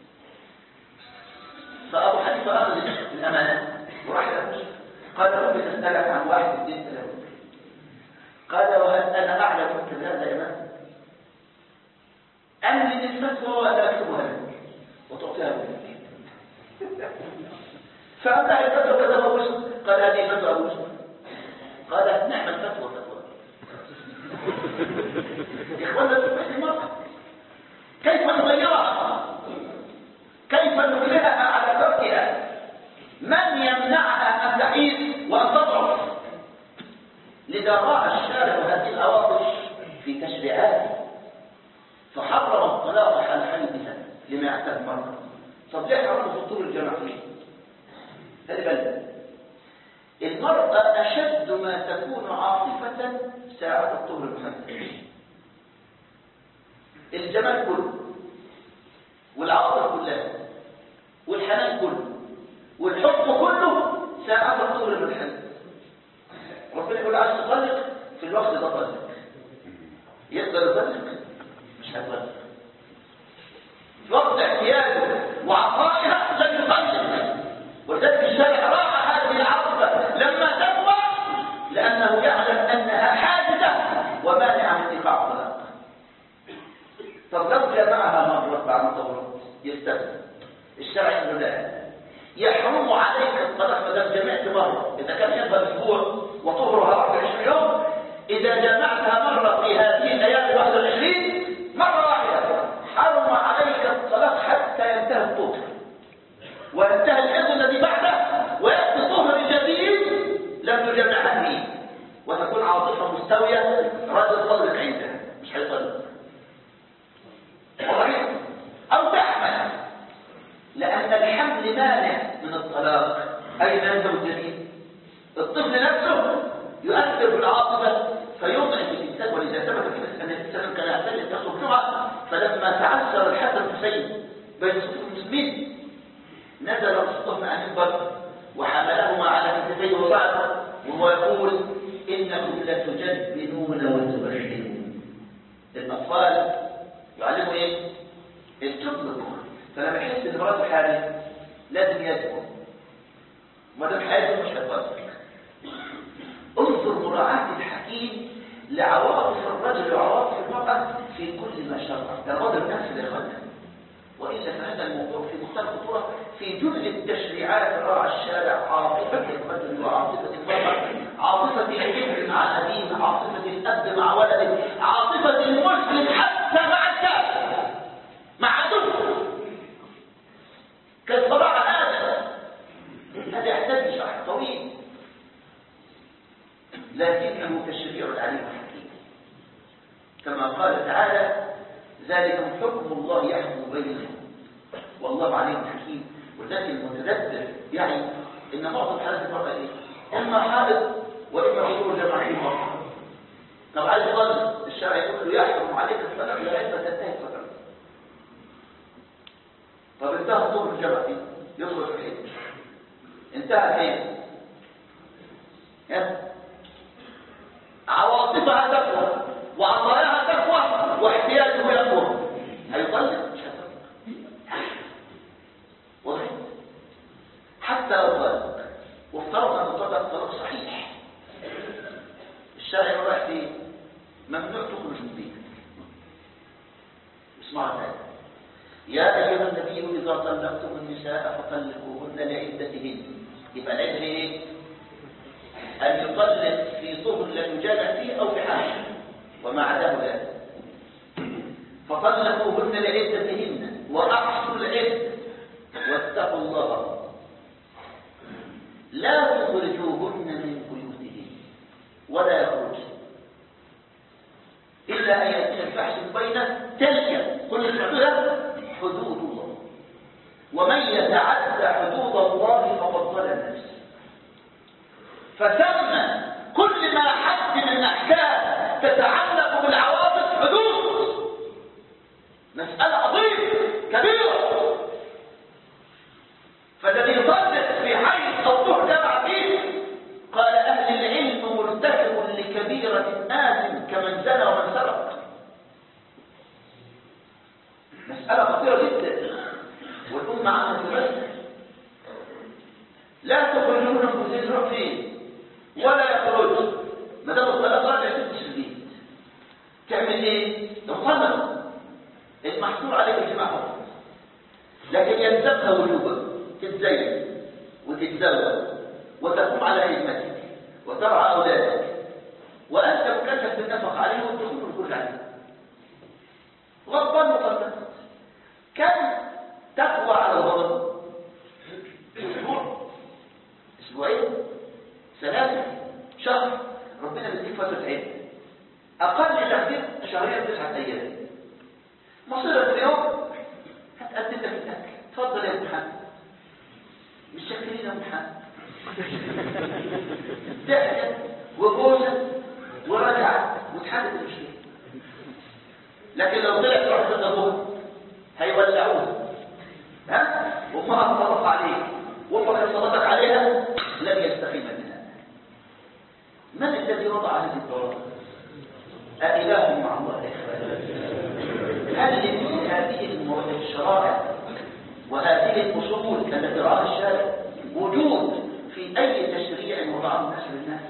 فأبو حنيفة أخذ الأمانة وراح لأبو يوسف قال ربي أسألك عن واحد اثنين ثلاثة. قال وهل أنا أعلم من هذا يا إمام؟ أن للنساء فتوى ولا أكتبها لك وتعطيها لك. فأنتهى الفتوى كذا وجه، قال هذه فتوى وجه، قال نعم الفتوى فتوى. إخوانا تفتح المرأة كيف نغيرها؟ كيف نكرهها على تركها؟ من يمنعها أن تعيد وأن تضعف؟ لذا راى الشارع هذه الأواطش في تشريعاته فحرم الطلاق على حيضها لما يعتاد المرأة. طب ليه حرمه في الطول الجماعي؟ خلي بالك، المرأة أشد ما تكون عاطفة ساعة الطهر المحدد. الجمال كله والعواطف كلها والحنان كله والحب كله ساعة الطهر المحدد. ربنا يقول عايز تطلق في الوقت ده طلق، يقدر يطلق؟ مش هيطلق. في وقت احتياجه وعطائها لن يطلق. ولذلك الشارع راعى هذه العاطفة لما تقوى لأنه يعلم أنها حادثة ومانعة من إيقاع الطلاق. طب لو جمعها مرة بعد ما طهرت يستخدم الشرع يقول لا، يحرم عليك الطلاق ما دام جمعت مرة. إذا كان يبقى أسبوع وطهرها واحد وعشرين يوم، إذا جمعتها مرة في هذه الأيام الواحد والعشرين مرة واحدة حرم عليك الطلاق حتى ينتهي الطهر وينتهي الحيض الذي بعده ويأتي طهر جديد لم تجمعها فيه وتكون عاطفة مستوية رد الطلق عندها مش هيطلق. أو تحمل لأن الحمل مانع من الطلاق. أين ينتهي الجديد؟ الطفل نفسه يؤثر بالعاطفة فيضعف الإنسان. ولذا ثبت في أن الإنسان كان يحتاج أن يحصل جمعة، فلما تعسر الحسن الحسين بين صفوف المسلمين نزل رسولهم عن المنبر وحملهما على كتفيه وصعد وهو يقول إنكم لتجبنون وتبشرون. الأطفال يعلموا إيه؟ الجبن. فلما يحس إن مراته حامل لازم يجبن، ما دام حامل مش هيطلق. انظر مراعاة الحكيم لعواطف الرجل وعواطف المرأة في كل ما شرع. ده الوضع النفس اللي خلقه. وإلا فهذا الموضوع في منتهى الخطورة. في جل التشريعات راعى الشارع عاطفة الرجل وعاطفة المرأة، عاطفة الابن مع الأبيه، عاطفة الأب مع ولده، عاطفة المسلم حتى مع الكافر مع عدوه كالصراع هذا. هذا يحتاج شرح طويل لكنه تشريع العليم الحكيم. كما قال تعالى ذلك حكم الله يحكم بينهم والله عليم حكيم. ولكن المتدبر يعني ان معظم حالات المرأة ايه؟ اما حائض واما حضور جماعي مرأة. طب عايز يطلق الشرع يقول له يحكم عليك الطلاق لغايه ما تنتهي الفترة. طب انتهى حضور الجماعي يدخل في الحكم. انتهى فين؟ عواطفها تقوى وعطاياها تقوى واحتياجه يقوى، هيطلق مش هيطلق. واضح؟ حتى لو طلق وافترض ان الطلاق طلاق صحيح، الشارع رايح فيه ممنوع تخرج من بيتك. اسمعوا ذلك: يا ايها النبي اذا طلقتم النساء فطلقوهن لعدتهن. يبقى العده ايه؟ أن يطلق في طهر لم يجامع فيه أو في حاجة وما عداه لا. فطلقوهن لعدتهن وأحصوا العدة واتقوا الله لا تخرجوهن من بيوتهن ولا يخرجن إلا أن يأتي الفحش بين تلك كل حدودها حدود الله ومن يتعدى حدود الله فقد ظلم نفسه. فسمى كل ما حد من احكام تتعلق بالعواطف حدود. مسألة عظيمة كبيرة. فالذي يطلق في حيث او تهجر فيه قال اهل العلم مرتكب لكبيرة آثم كمن زنى ومن سرق. مسألة خطيرة جدا والأمة عنها تمثل. لا تخرجون من تروح فين ولا يخرج ما دام الطلاق راجع ست سنين. تعمل ايه؟ تطلق. المحصور عليه الجماع حر، لكن يلزمها وجوبا تتزين وتتزوج وتقوم على خدمتك وترعى أولادك، وأنت مكلف بالنفق عليه والدخول والخروج عليه. غضبان وطلقت كم تقوى على الغضب؟ أسبوع، أسبوعين، ثلاثة، شهر. ربنا بيديك فترة عيد أقل تقدير شهريا تسعة أيام. مصيرك اليوم هتقدم لك الأكل، تفضل يا محمد، مش شاكرين يا محمد. ضحكت وبوسه ورجعت وتحدد المشكله. لكن لو طلعت رحت ابوها هيولعوها، ها، وامها تصرف عليك وامك صلتك عليها، لن يستقيم منها. من الذي وضع هذه الدورة؟ أإله مع الله؟ هل في هذه الشرائع وهذه الأصول التي رأى الشارع وجود في أي تشريع وضعه الناس للناس؟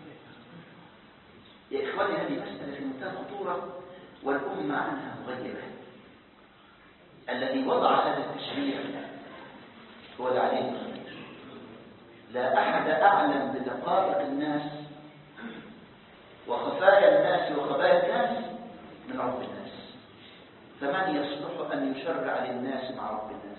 يا إخواني هذه مسألة في منتهى الخطورة والأمة عنها مغيبة. الذي وضع هذا التشريع هو العليم الخبير. لا أحد أعلم بدقائق الناس وخفايا الناس وخبايا الناس من رب الناس. فمن يصلح أن يشرع للناس مع رب الناس؟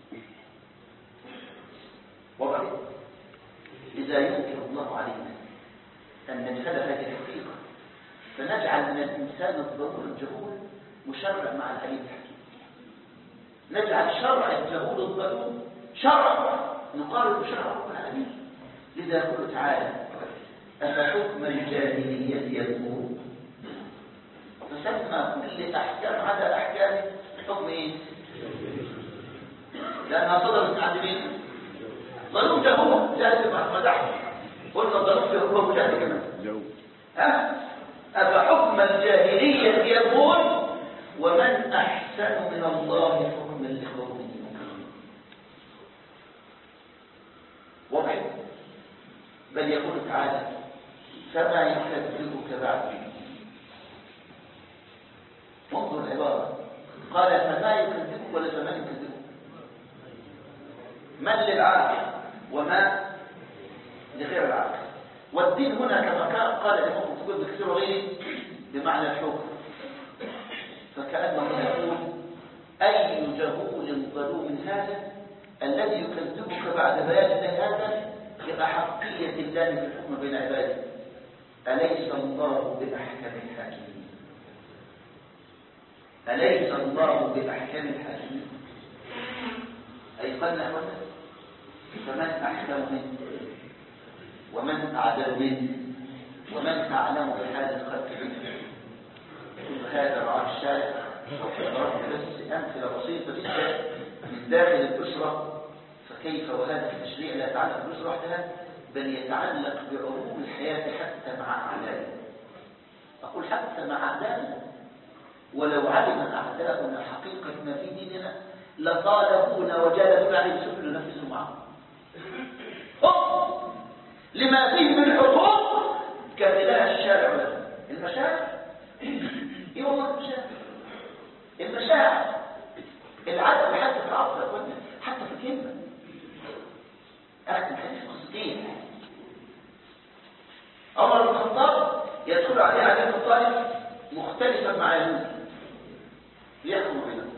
وبعد إذا يمكن الله علينا أن نجهل هذه الحقيقة فنجعل من الإنسان الضرور الجهول مشرع مع العليم الحكيم، نجعل شرع الجهول الضرور شرع نقارب شرع رب العالمين. لذا يقول تعالى أفحكم الجاهلية يبغون، فسمى كل أحكام على أحكام حكم إيه؟ لأنها صدرت من عند مين؟ ظلوم جهول جاهل بعد مدحه، قلنا ظلوم جهول مجاهد كمان. ها؟ أفحكم الجاهلية يبغون ومن أحسن من الله حكما لقوم يوقنون. واضح؟ بل يقول تعالى فما يكذبك بعد. انظر العبارة، قال فما يكذبك ولا فما يكذبك. من للعاقل وما لغير العاقل. والدين هنا كما كان قال الإمام الطبيب بكثير وغيره بمعنى الحكم، فكأنه يقول أي جهول ظلوم هذا الذي يكذبك بعد بيان هذا بأحقية الله في الحكم بين عباده. أليس الله بأحكم الحاكمين؟ أليس الله بأحكم الحاكمين؟ أي قلنا أولا فمن أحكم منه ومن أعدل منه ومن أعلم بحال الخلق منه. هذا رعى الشارع وحضرت بس أمثلة بسيطة جدا من داخل الأسرة. فكيف وهذا التشريع لا يتعلق بالأسرة وحدها بل يتعلق بعموم الحياة حتى مع أعدائنا. أقول حتى مع أعدائنا، ولو علم أعداؤنا حقيقة ما في ديننا لطالبونا وجالبونا عليه السبل لنفذوا معهم هم لما فيه من حقوق كفلاها الشارع له. المشاعر ايه والله المشاعر المشاعر العدل حتى في العصر حتى في الكلمة. أختم حديث قصتين. عمر بن الخطاب يدخل عليه علي بن طالب مختلفا مع يهود ليحكم بينهم،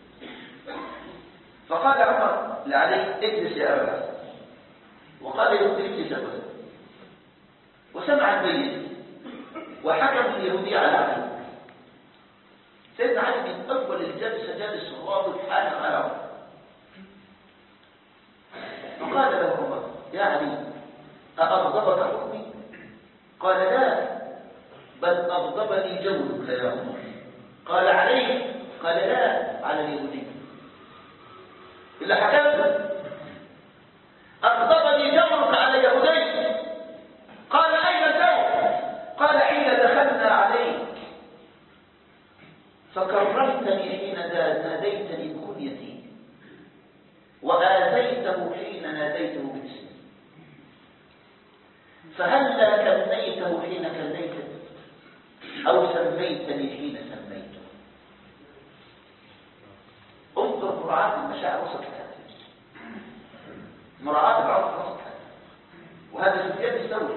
فقال عمر لعلي اجلس يا أبا الحسن، وقال يهود اجلس يا أبا الحسن، وسمع البيت وحكم اليهودي على علي. سيدنا علي من أول رجال السجاد الصغار الحاكم على عمر، فقال له عمر يا علي أأغضبك حكمي؟ قال لا بل أغضبني جورك يا عمر. قال عليه؟ قال لا على اليهودي إلا حكمت. أغضبني جورك على اليهودي. قال أين الجور؟ قال حين دخلنا عليك فكرمتني حين ناديتني بكنيتي وآذيته حين ناديته باسمي، فهلا كنيته حين كنيته أو سميتني حين سميته. مراعاة المشاعر وسط الحياة، مراعاة العرف وسط الحياة. وهذا سفيان الثوري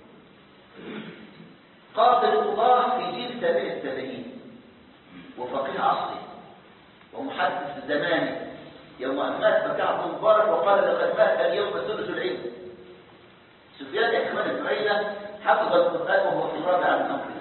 قاضي الله في جيل تابع التابعين وفقيه عصري ومحدث زمانه، يوم أن مات كعب مبارك وقال لقد مات اليوم ثلث العلم. سفيان يا إخوان الفريدة حفظ القرآن وهو في الرابع من عمره.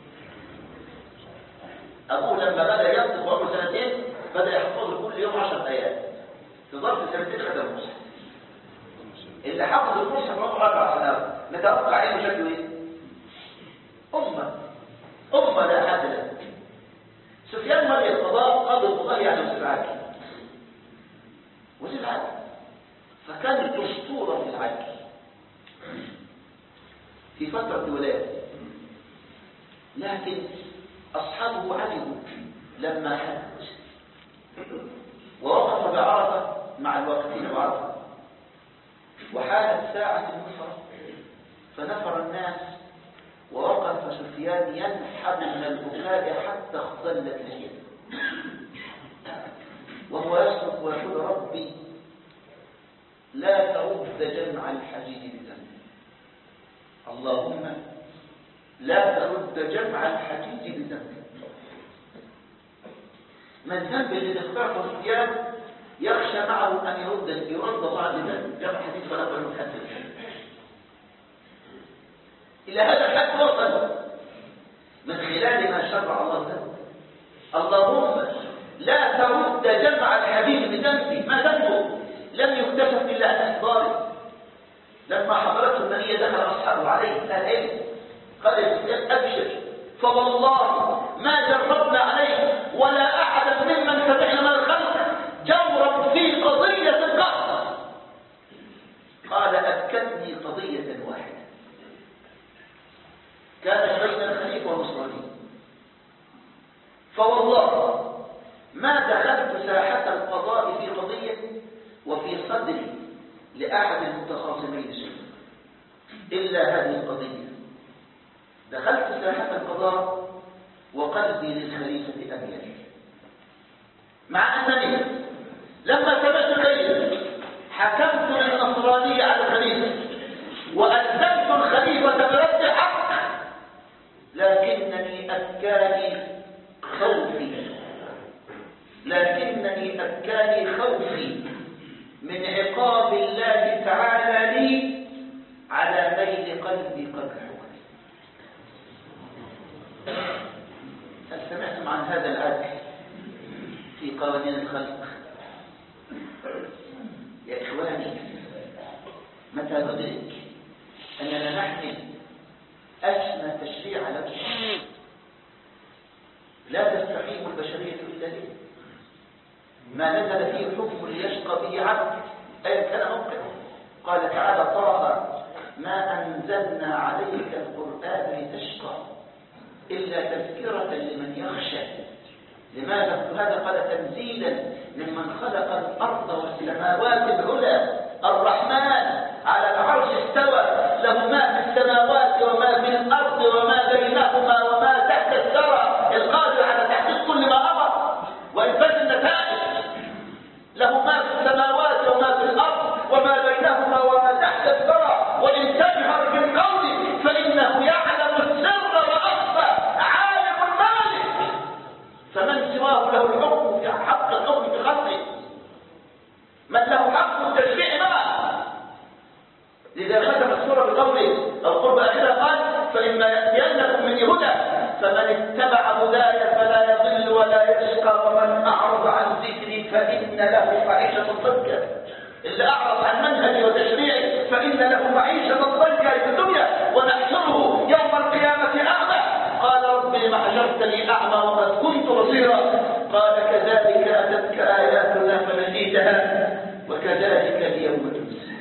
أبوه لما بدأ ينطق وعمره سنتين بدأ يحفظه كل يوم عشر آيات، في ظرف سنتين ختم المصحف. اللي حفظ المصحف وعمره أربع سنوات نتوقع عليه شكله إيه؟ أمة أمة لا حد له. سفيان مري القضاء قاضي القضاء يعني وزير عدل، وزير عدل، فكان أسطورة في العدل في فترة ولايته. لكن أصحابه عجبوا لما حج ووقف بعرفة مع الواقفين بعرفة، وحانت ساعة النفرة فنفر الناس، ووقف سفيان ينحب من البكاء حتى اختلت لحيته وهو يصرخ ويقول ربي لا ترد جمع الحجيج بذنبه، اللهم لا ترد جمع الحجيج بذنبه. ما الذنب الذي اختاره سفيان يخشى معه ان يرد يرد بعض ذنب جمع الحجيج ولا يقبل الحج. إلى هذا الحد وصل من خلال ما شرع الله له. اللهم لا ترد جمع الحبيب بذنبه، ما ذنبه؟ لم يكتشف إلا عن إحضاره. لما حضرته المنية دخل أصحابه عليه العلم قال يا أبشر فوالله ما جربنا عليه ولا أحد ممن تبعنا من الخلق جورا في قضية قط. قال أذكرني قضية واحدة كانت بين الخليفة والنصراني، فوالله ما دخلت ساحة القضاء في قضية وفي صدري لأحد المتخاصمين شيء إلا هذه القضية. دخلت ساحة القضاء وقلبي للخليفة أميل، مع أنني لما سمعت الخليفة حكمت للنصرانية على الخليفة وألزمت الخليفة برد حق، لكنني أبكاني خوفي لكنني أبكاني خوفي من عقاب الله تعالى لي على ميل قلبي قبل حكمي. هل سمعتم عن هذا العدل في قوانين الخلق؟ يا إخواني متى ندرك أننا نحمل أسمى تشريع له لا تستقيم البشرية إلا به، ما نزل فيه حكم ليشقى به عبد أي كان موقعه. قال تعالى طه ما أنزلنا عليك القرآن لتشقى إلا تذكرة لمن يخشى. لماذا هذا؟ قال تنزيلا ممن خلق الأرض والسماوات العلى الرحمن على العرش استوى له ما في السماوات وما في الأرض وما بينهما وما تحت الثرى القادر على تحقيق كل ما أمر وإنفاذ النتائج. له ما في السماوات وما في الأرض وما بينهما وما تحت الثرى وإن تجهر بالقول فإنه يعلم السر وأخفى عالم المالك فمن سواه له الحكم في حق الحكم في خلقه من له حق التشريع معه. لذا ختم السورة بقوله القرب آخرها قال فإما يأتينكم من هدى فمن اتبع هداي فلا يضل ولا يشقى ومن أعرض عن ذكري فإن له معيشة ضنكا. اللي أعرض عن منهجي وتشريعي فإن له معيشة ضنكا في الدنيا ونحشره يوم القيامة أعمى. قال رب لم حشرتني أعمى وقد كنت بصيرا قال كذلك أتتك آياتنا فنسيتها وكذلك اليوم تنسى.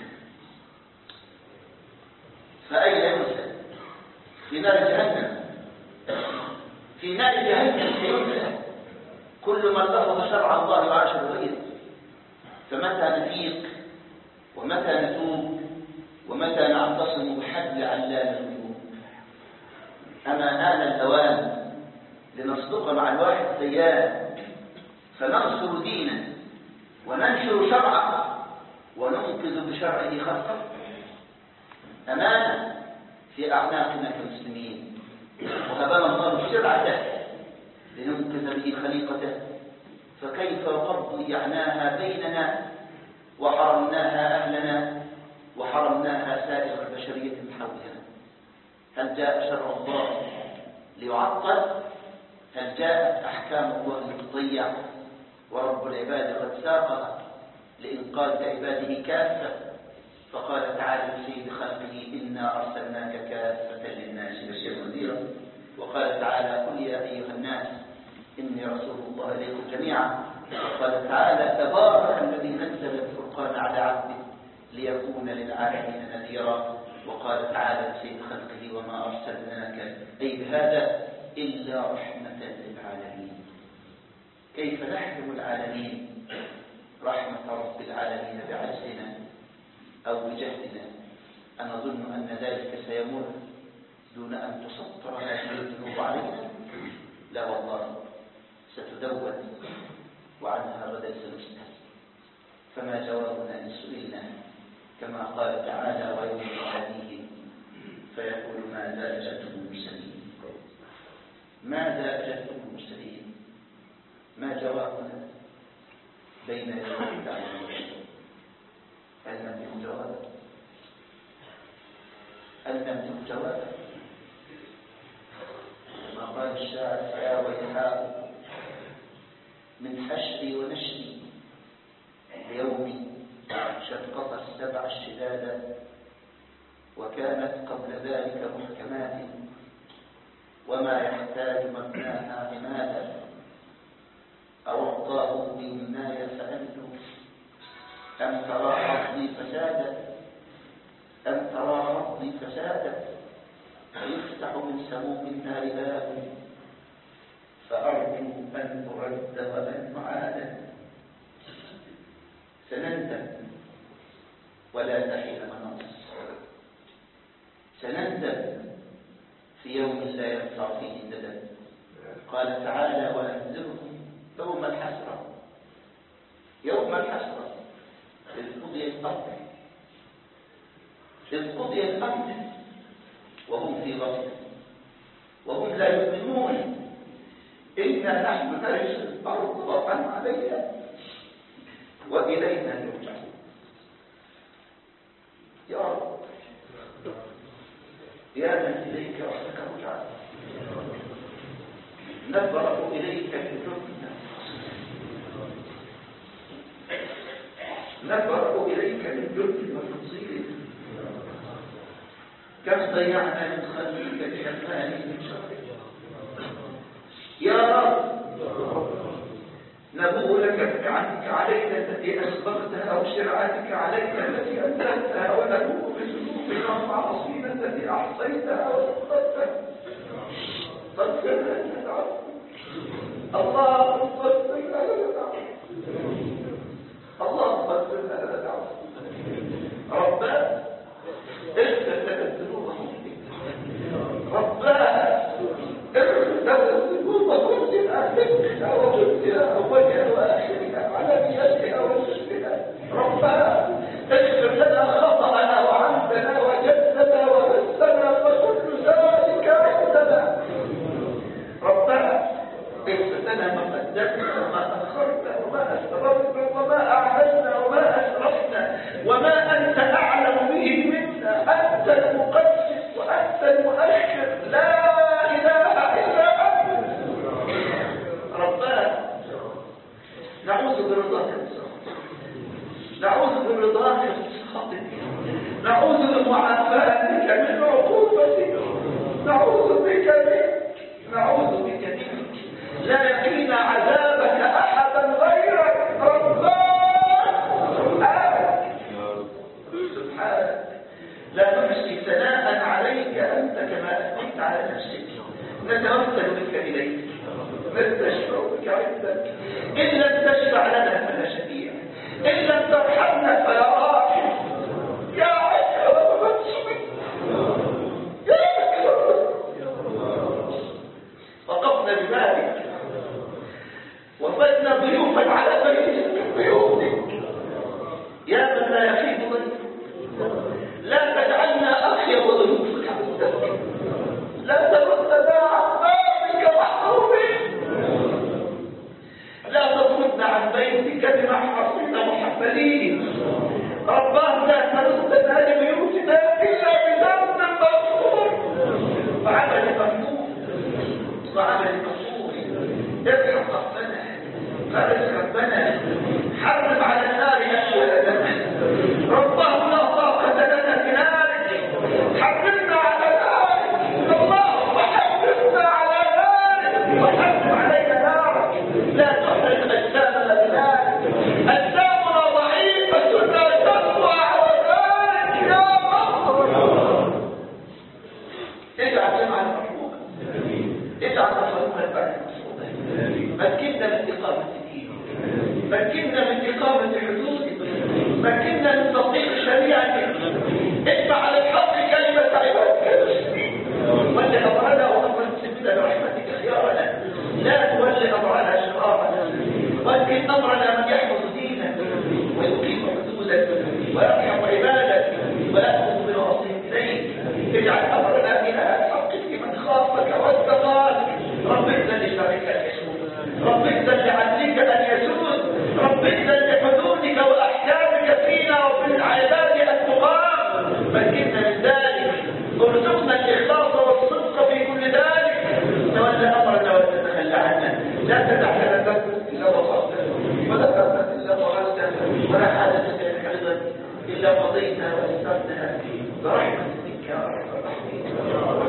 فأين ينسى؟ في نار جهنم في نار جهنم سينسى كل من لفظ شرع الله وعاش بغيره. فمتى نفيق ومتى نتوب ومتى نعتصم بحبل علام الغيوب؟ أما آن الأوان لنصدق مع الواحد سيئا فننصر دينه وننشر شرعه وننقذ بشرعه خلقه أمانة في أعناقنا كمسلمين، وهبنا الله شرعته لننقذ به خليقته، فكيف وقد ضيعناها بيننا وحرمناها أهلنا وحرمناها سائر البشرية من حولنا؟ هل جاء شرع الله ليعطل؟ هل جاءت أحكام الله لتضيع؟ ورب العباد قد ساقها لإنقاذ عباده كافة، فقال تعالى لسيد خلقه إنا أرسلناك كافة للناس بشيرا ونذيرا. وقال تعالى قل يا أيها الناس إني رسول الله إليكم جميعا. وقال تعالى تبارك الذي نزل الفرقان على عبده ليكون للعالمين نذيرا. وقال تعالى لسيد خلقه وما أرسلناك أي بهذا إلا رحمة للعالمين. كيف نحرم العالمين رحمة رب العالمين بعجزنا أو بجهلنا؟ أنا أظن أن ذلك سيمر دون أن تسطر هذه الذنوب علينا؟ لا والله، ستدون وعنها غدا سنسأل. فما جوابنا إن سئلنا؟ كما قال تعالى ويوم يناديهم فيقول ماذا أجبتم المرسلين؟ ماذا أجبتم المرسلين؟ ما جوابنا بين يدي الدعوة؟ هل نملك جوابا؟ هل نملك جوابا؟ كما قال الشاعر فيا ويحاء من حشري ونشري ليومي شقق السبع الشدادا وكانت قبل ذلك محكمات وما يحتاج مبناها عمادا أو أعطاه بيمناي فأنجو أم ترى حظي فسادا أم ترى حظي فسادا فيفتح من سموم النار باب فأرجو أن أرد وأن أعاد. سنندم ولا تحين مناص، سنندم في يوم لا ينفع فيه الندم. قال تعالى وأنذرهم يوم الحسرة، يوم الحسرة إذ قضي الأمر، إذ قضي الأمر وهم في غفلة وهم لا يؤمنون. إنا نحن نرث الأرض ومن عليها وإلينا يرجعون. يا رب يا من إليك وحدك رجعنا، نبرأ إليك بذنوبنا، نبرأ إليك من ذنب وتقصير. كم ضيعنا من خلقك بأماني من شرك. يا رب نبوء لك بنعمتك علينا التي أسبغتها أو شرعتك علينا التي أنزلتها، ونبوء بذنوبنا ومعاصينا التي أحصيتها وسقطتها. فاغفر لنا العفو، اللهم اغفر لنا العفو، اللهم اغفر لنا العفو. ربنا اغفر لنا الذنوب ربنا اغفر لنا الذنوب كلها ذكرها وجدها أولها وآخرها علانيتها وسرها. ربنا اغفر لنا خطأنا وعمدنا وجدنا وهزنا فكل ذلك عندنا. ربنا اغفر لنا ما قدمنا وما أخرنا وما أسررنا وما أعلنا وما أسرفنا وما أنت أعلم به منا. أنت المقدس وأنت المؤخر، لا إله إلا أنت. ربنا نعوذ برضاك من سخطك، نعوذ برضاك من سخطك، نعوذ بمعافاتك من عقوبتك، نعوذ بك منك، نعوذ بك منك. لا يقينا عذابك أحدا غيرك. ربنا سبحانك سبحانك لا نحصي ثناء عليك أنت كما أثنيت على نفسك. نتوسل بك إليك، نستشفع بك عندك. إن لم تشفع لنا فلا شفيع، إن لم ترحمنا فلا راحم. يا أكرم من سئل، يا أكرم. وقفنا ببابك وفدنا ضيوفا على بيتك من ضيوفك رباه لا تردنا لبيوتنا إلا بذنب مغفور وعمل مغفور وعمل مغفور ارحم ربنا فارس ربنا حرم على النار أشهدنا رباه لا طاقة لنا بنارك حرمنا على نارك اللهم حرمنا على نارك وحرم علينا نارك لا تحرق أجسامنا بنارك أجسامنا ضعيفة لا تقوى على نارك يا رب اجعل جمعنا مرحوما اجعل مصروفا البرد مصروفا مكننا من إقامة الدين مكننا من إقامة حدودك مكننا من تطبيق شريعتك اجمع على الحق كلمة عبادك المسلمين ولي أمرنا وأمر المسلمين برحمتك خيارنا لا تولي أمرنا شرارنا ولكن أمرنا من يحفظ دينك ويقيم حدودك ويرحم عبادك ولا تأخذ بنواصيهم إليك اجعل أمرنا إلى الحق لمن خافك واتقاك رب اذن لشرك الحسود رب اذن لعدلك أن يسود رب اذن لحدودك وأحكامك فينا وفي العباد أن تقام مكننا من ذلك ارزقنا الإخلاص والصدق في كل ذلك تولى أمرنا ولا تتخلى عنا لا تدع لنا ذنب إلا وصلته ولا ذنب إلا فعلته ولا حاجة إلا قضيتها وأسرتها برحمتك يا رب الرحيم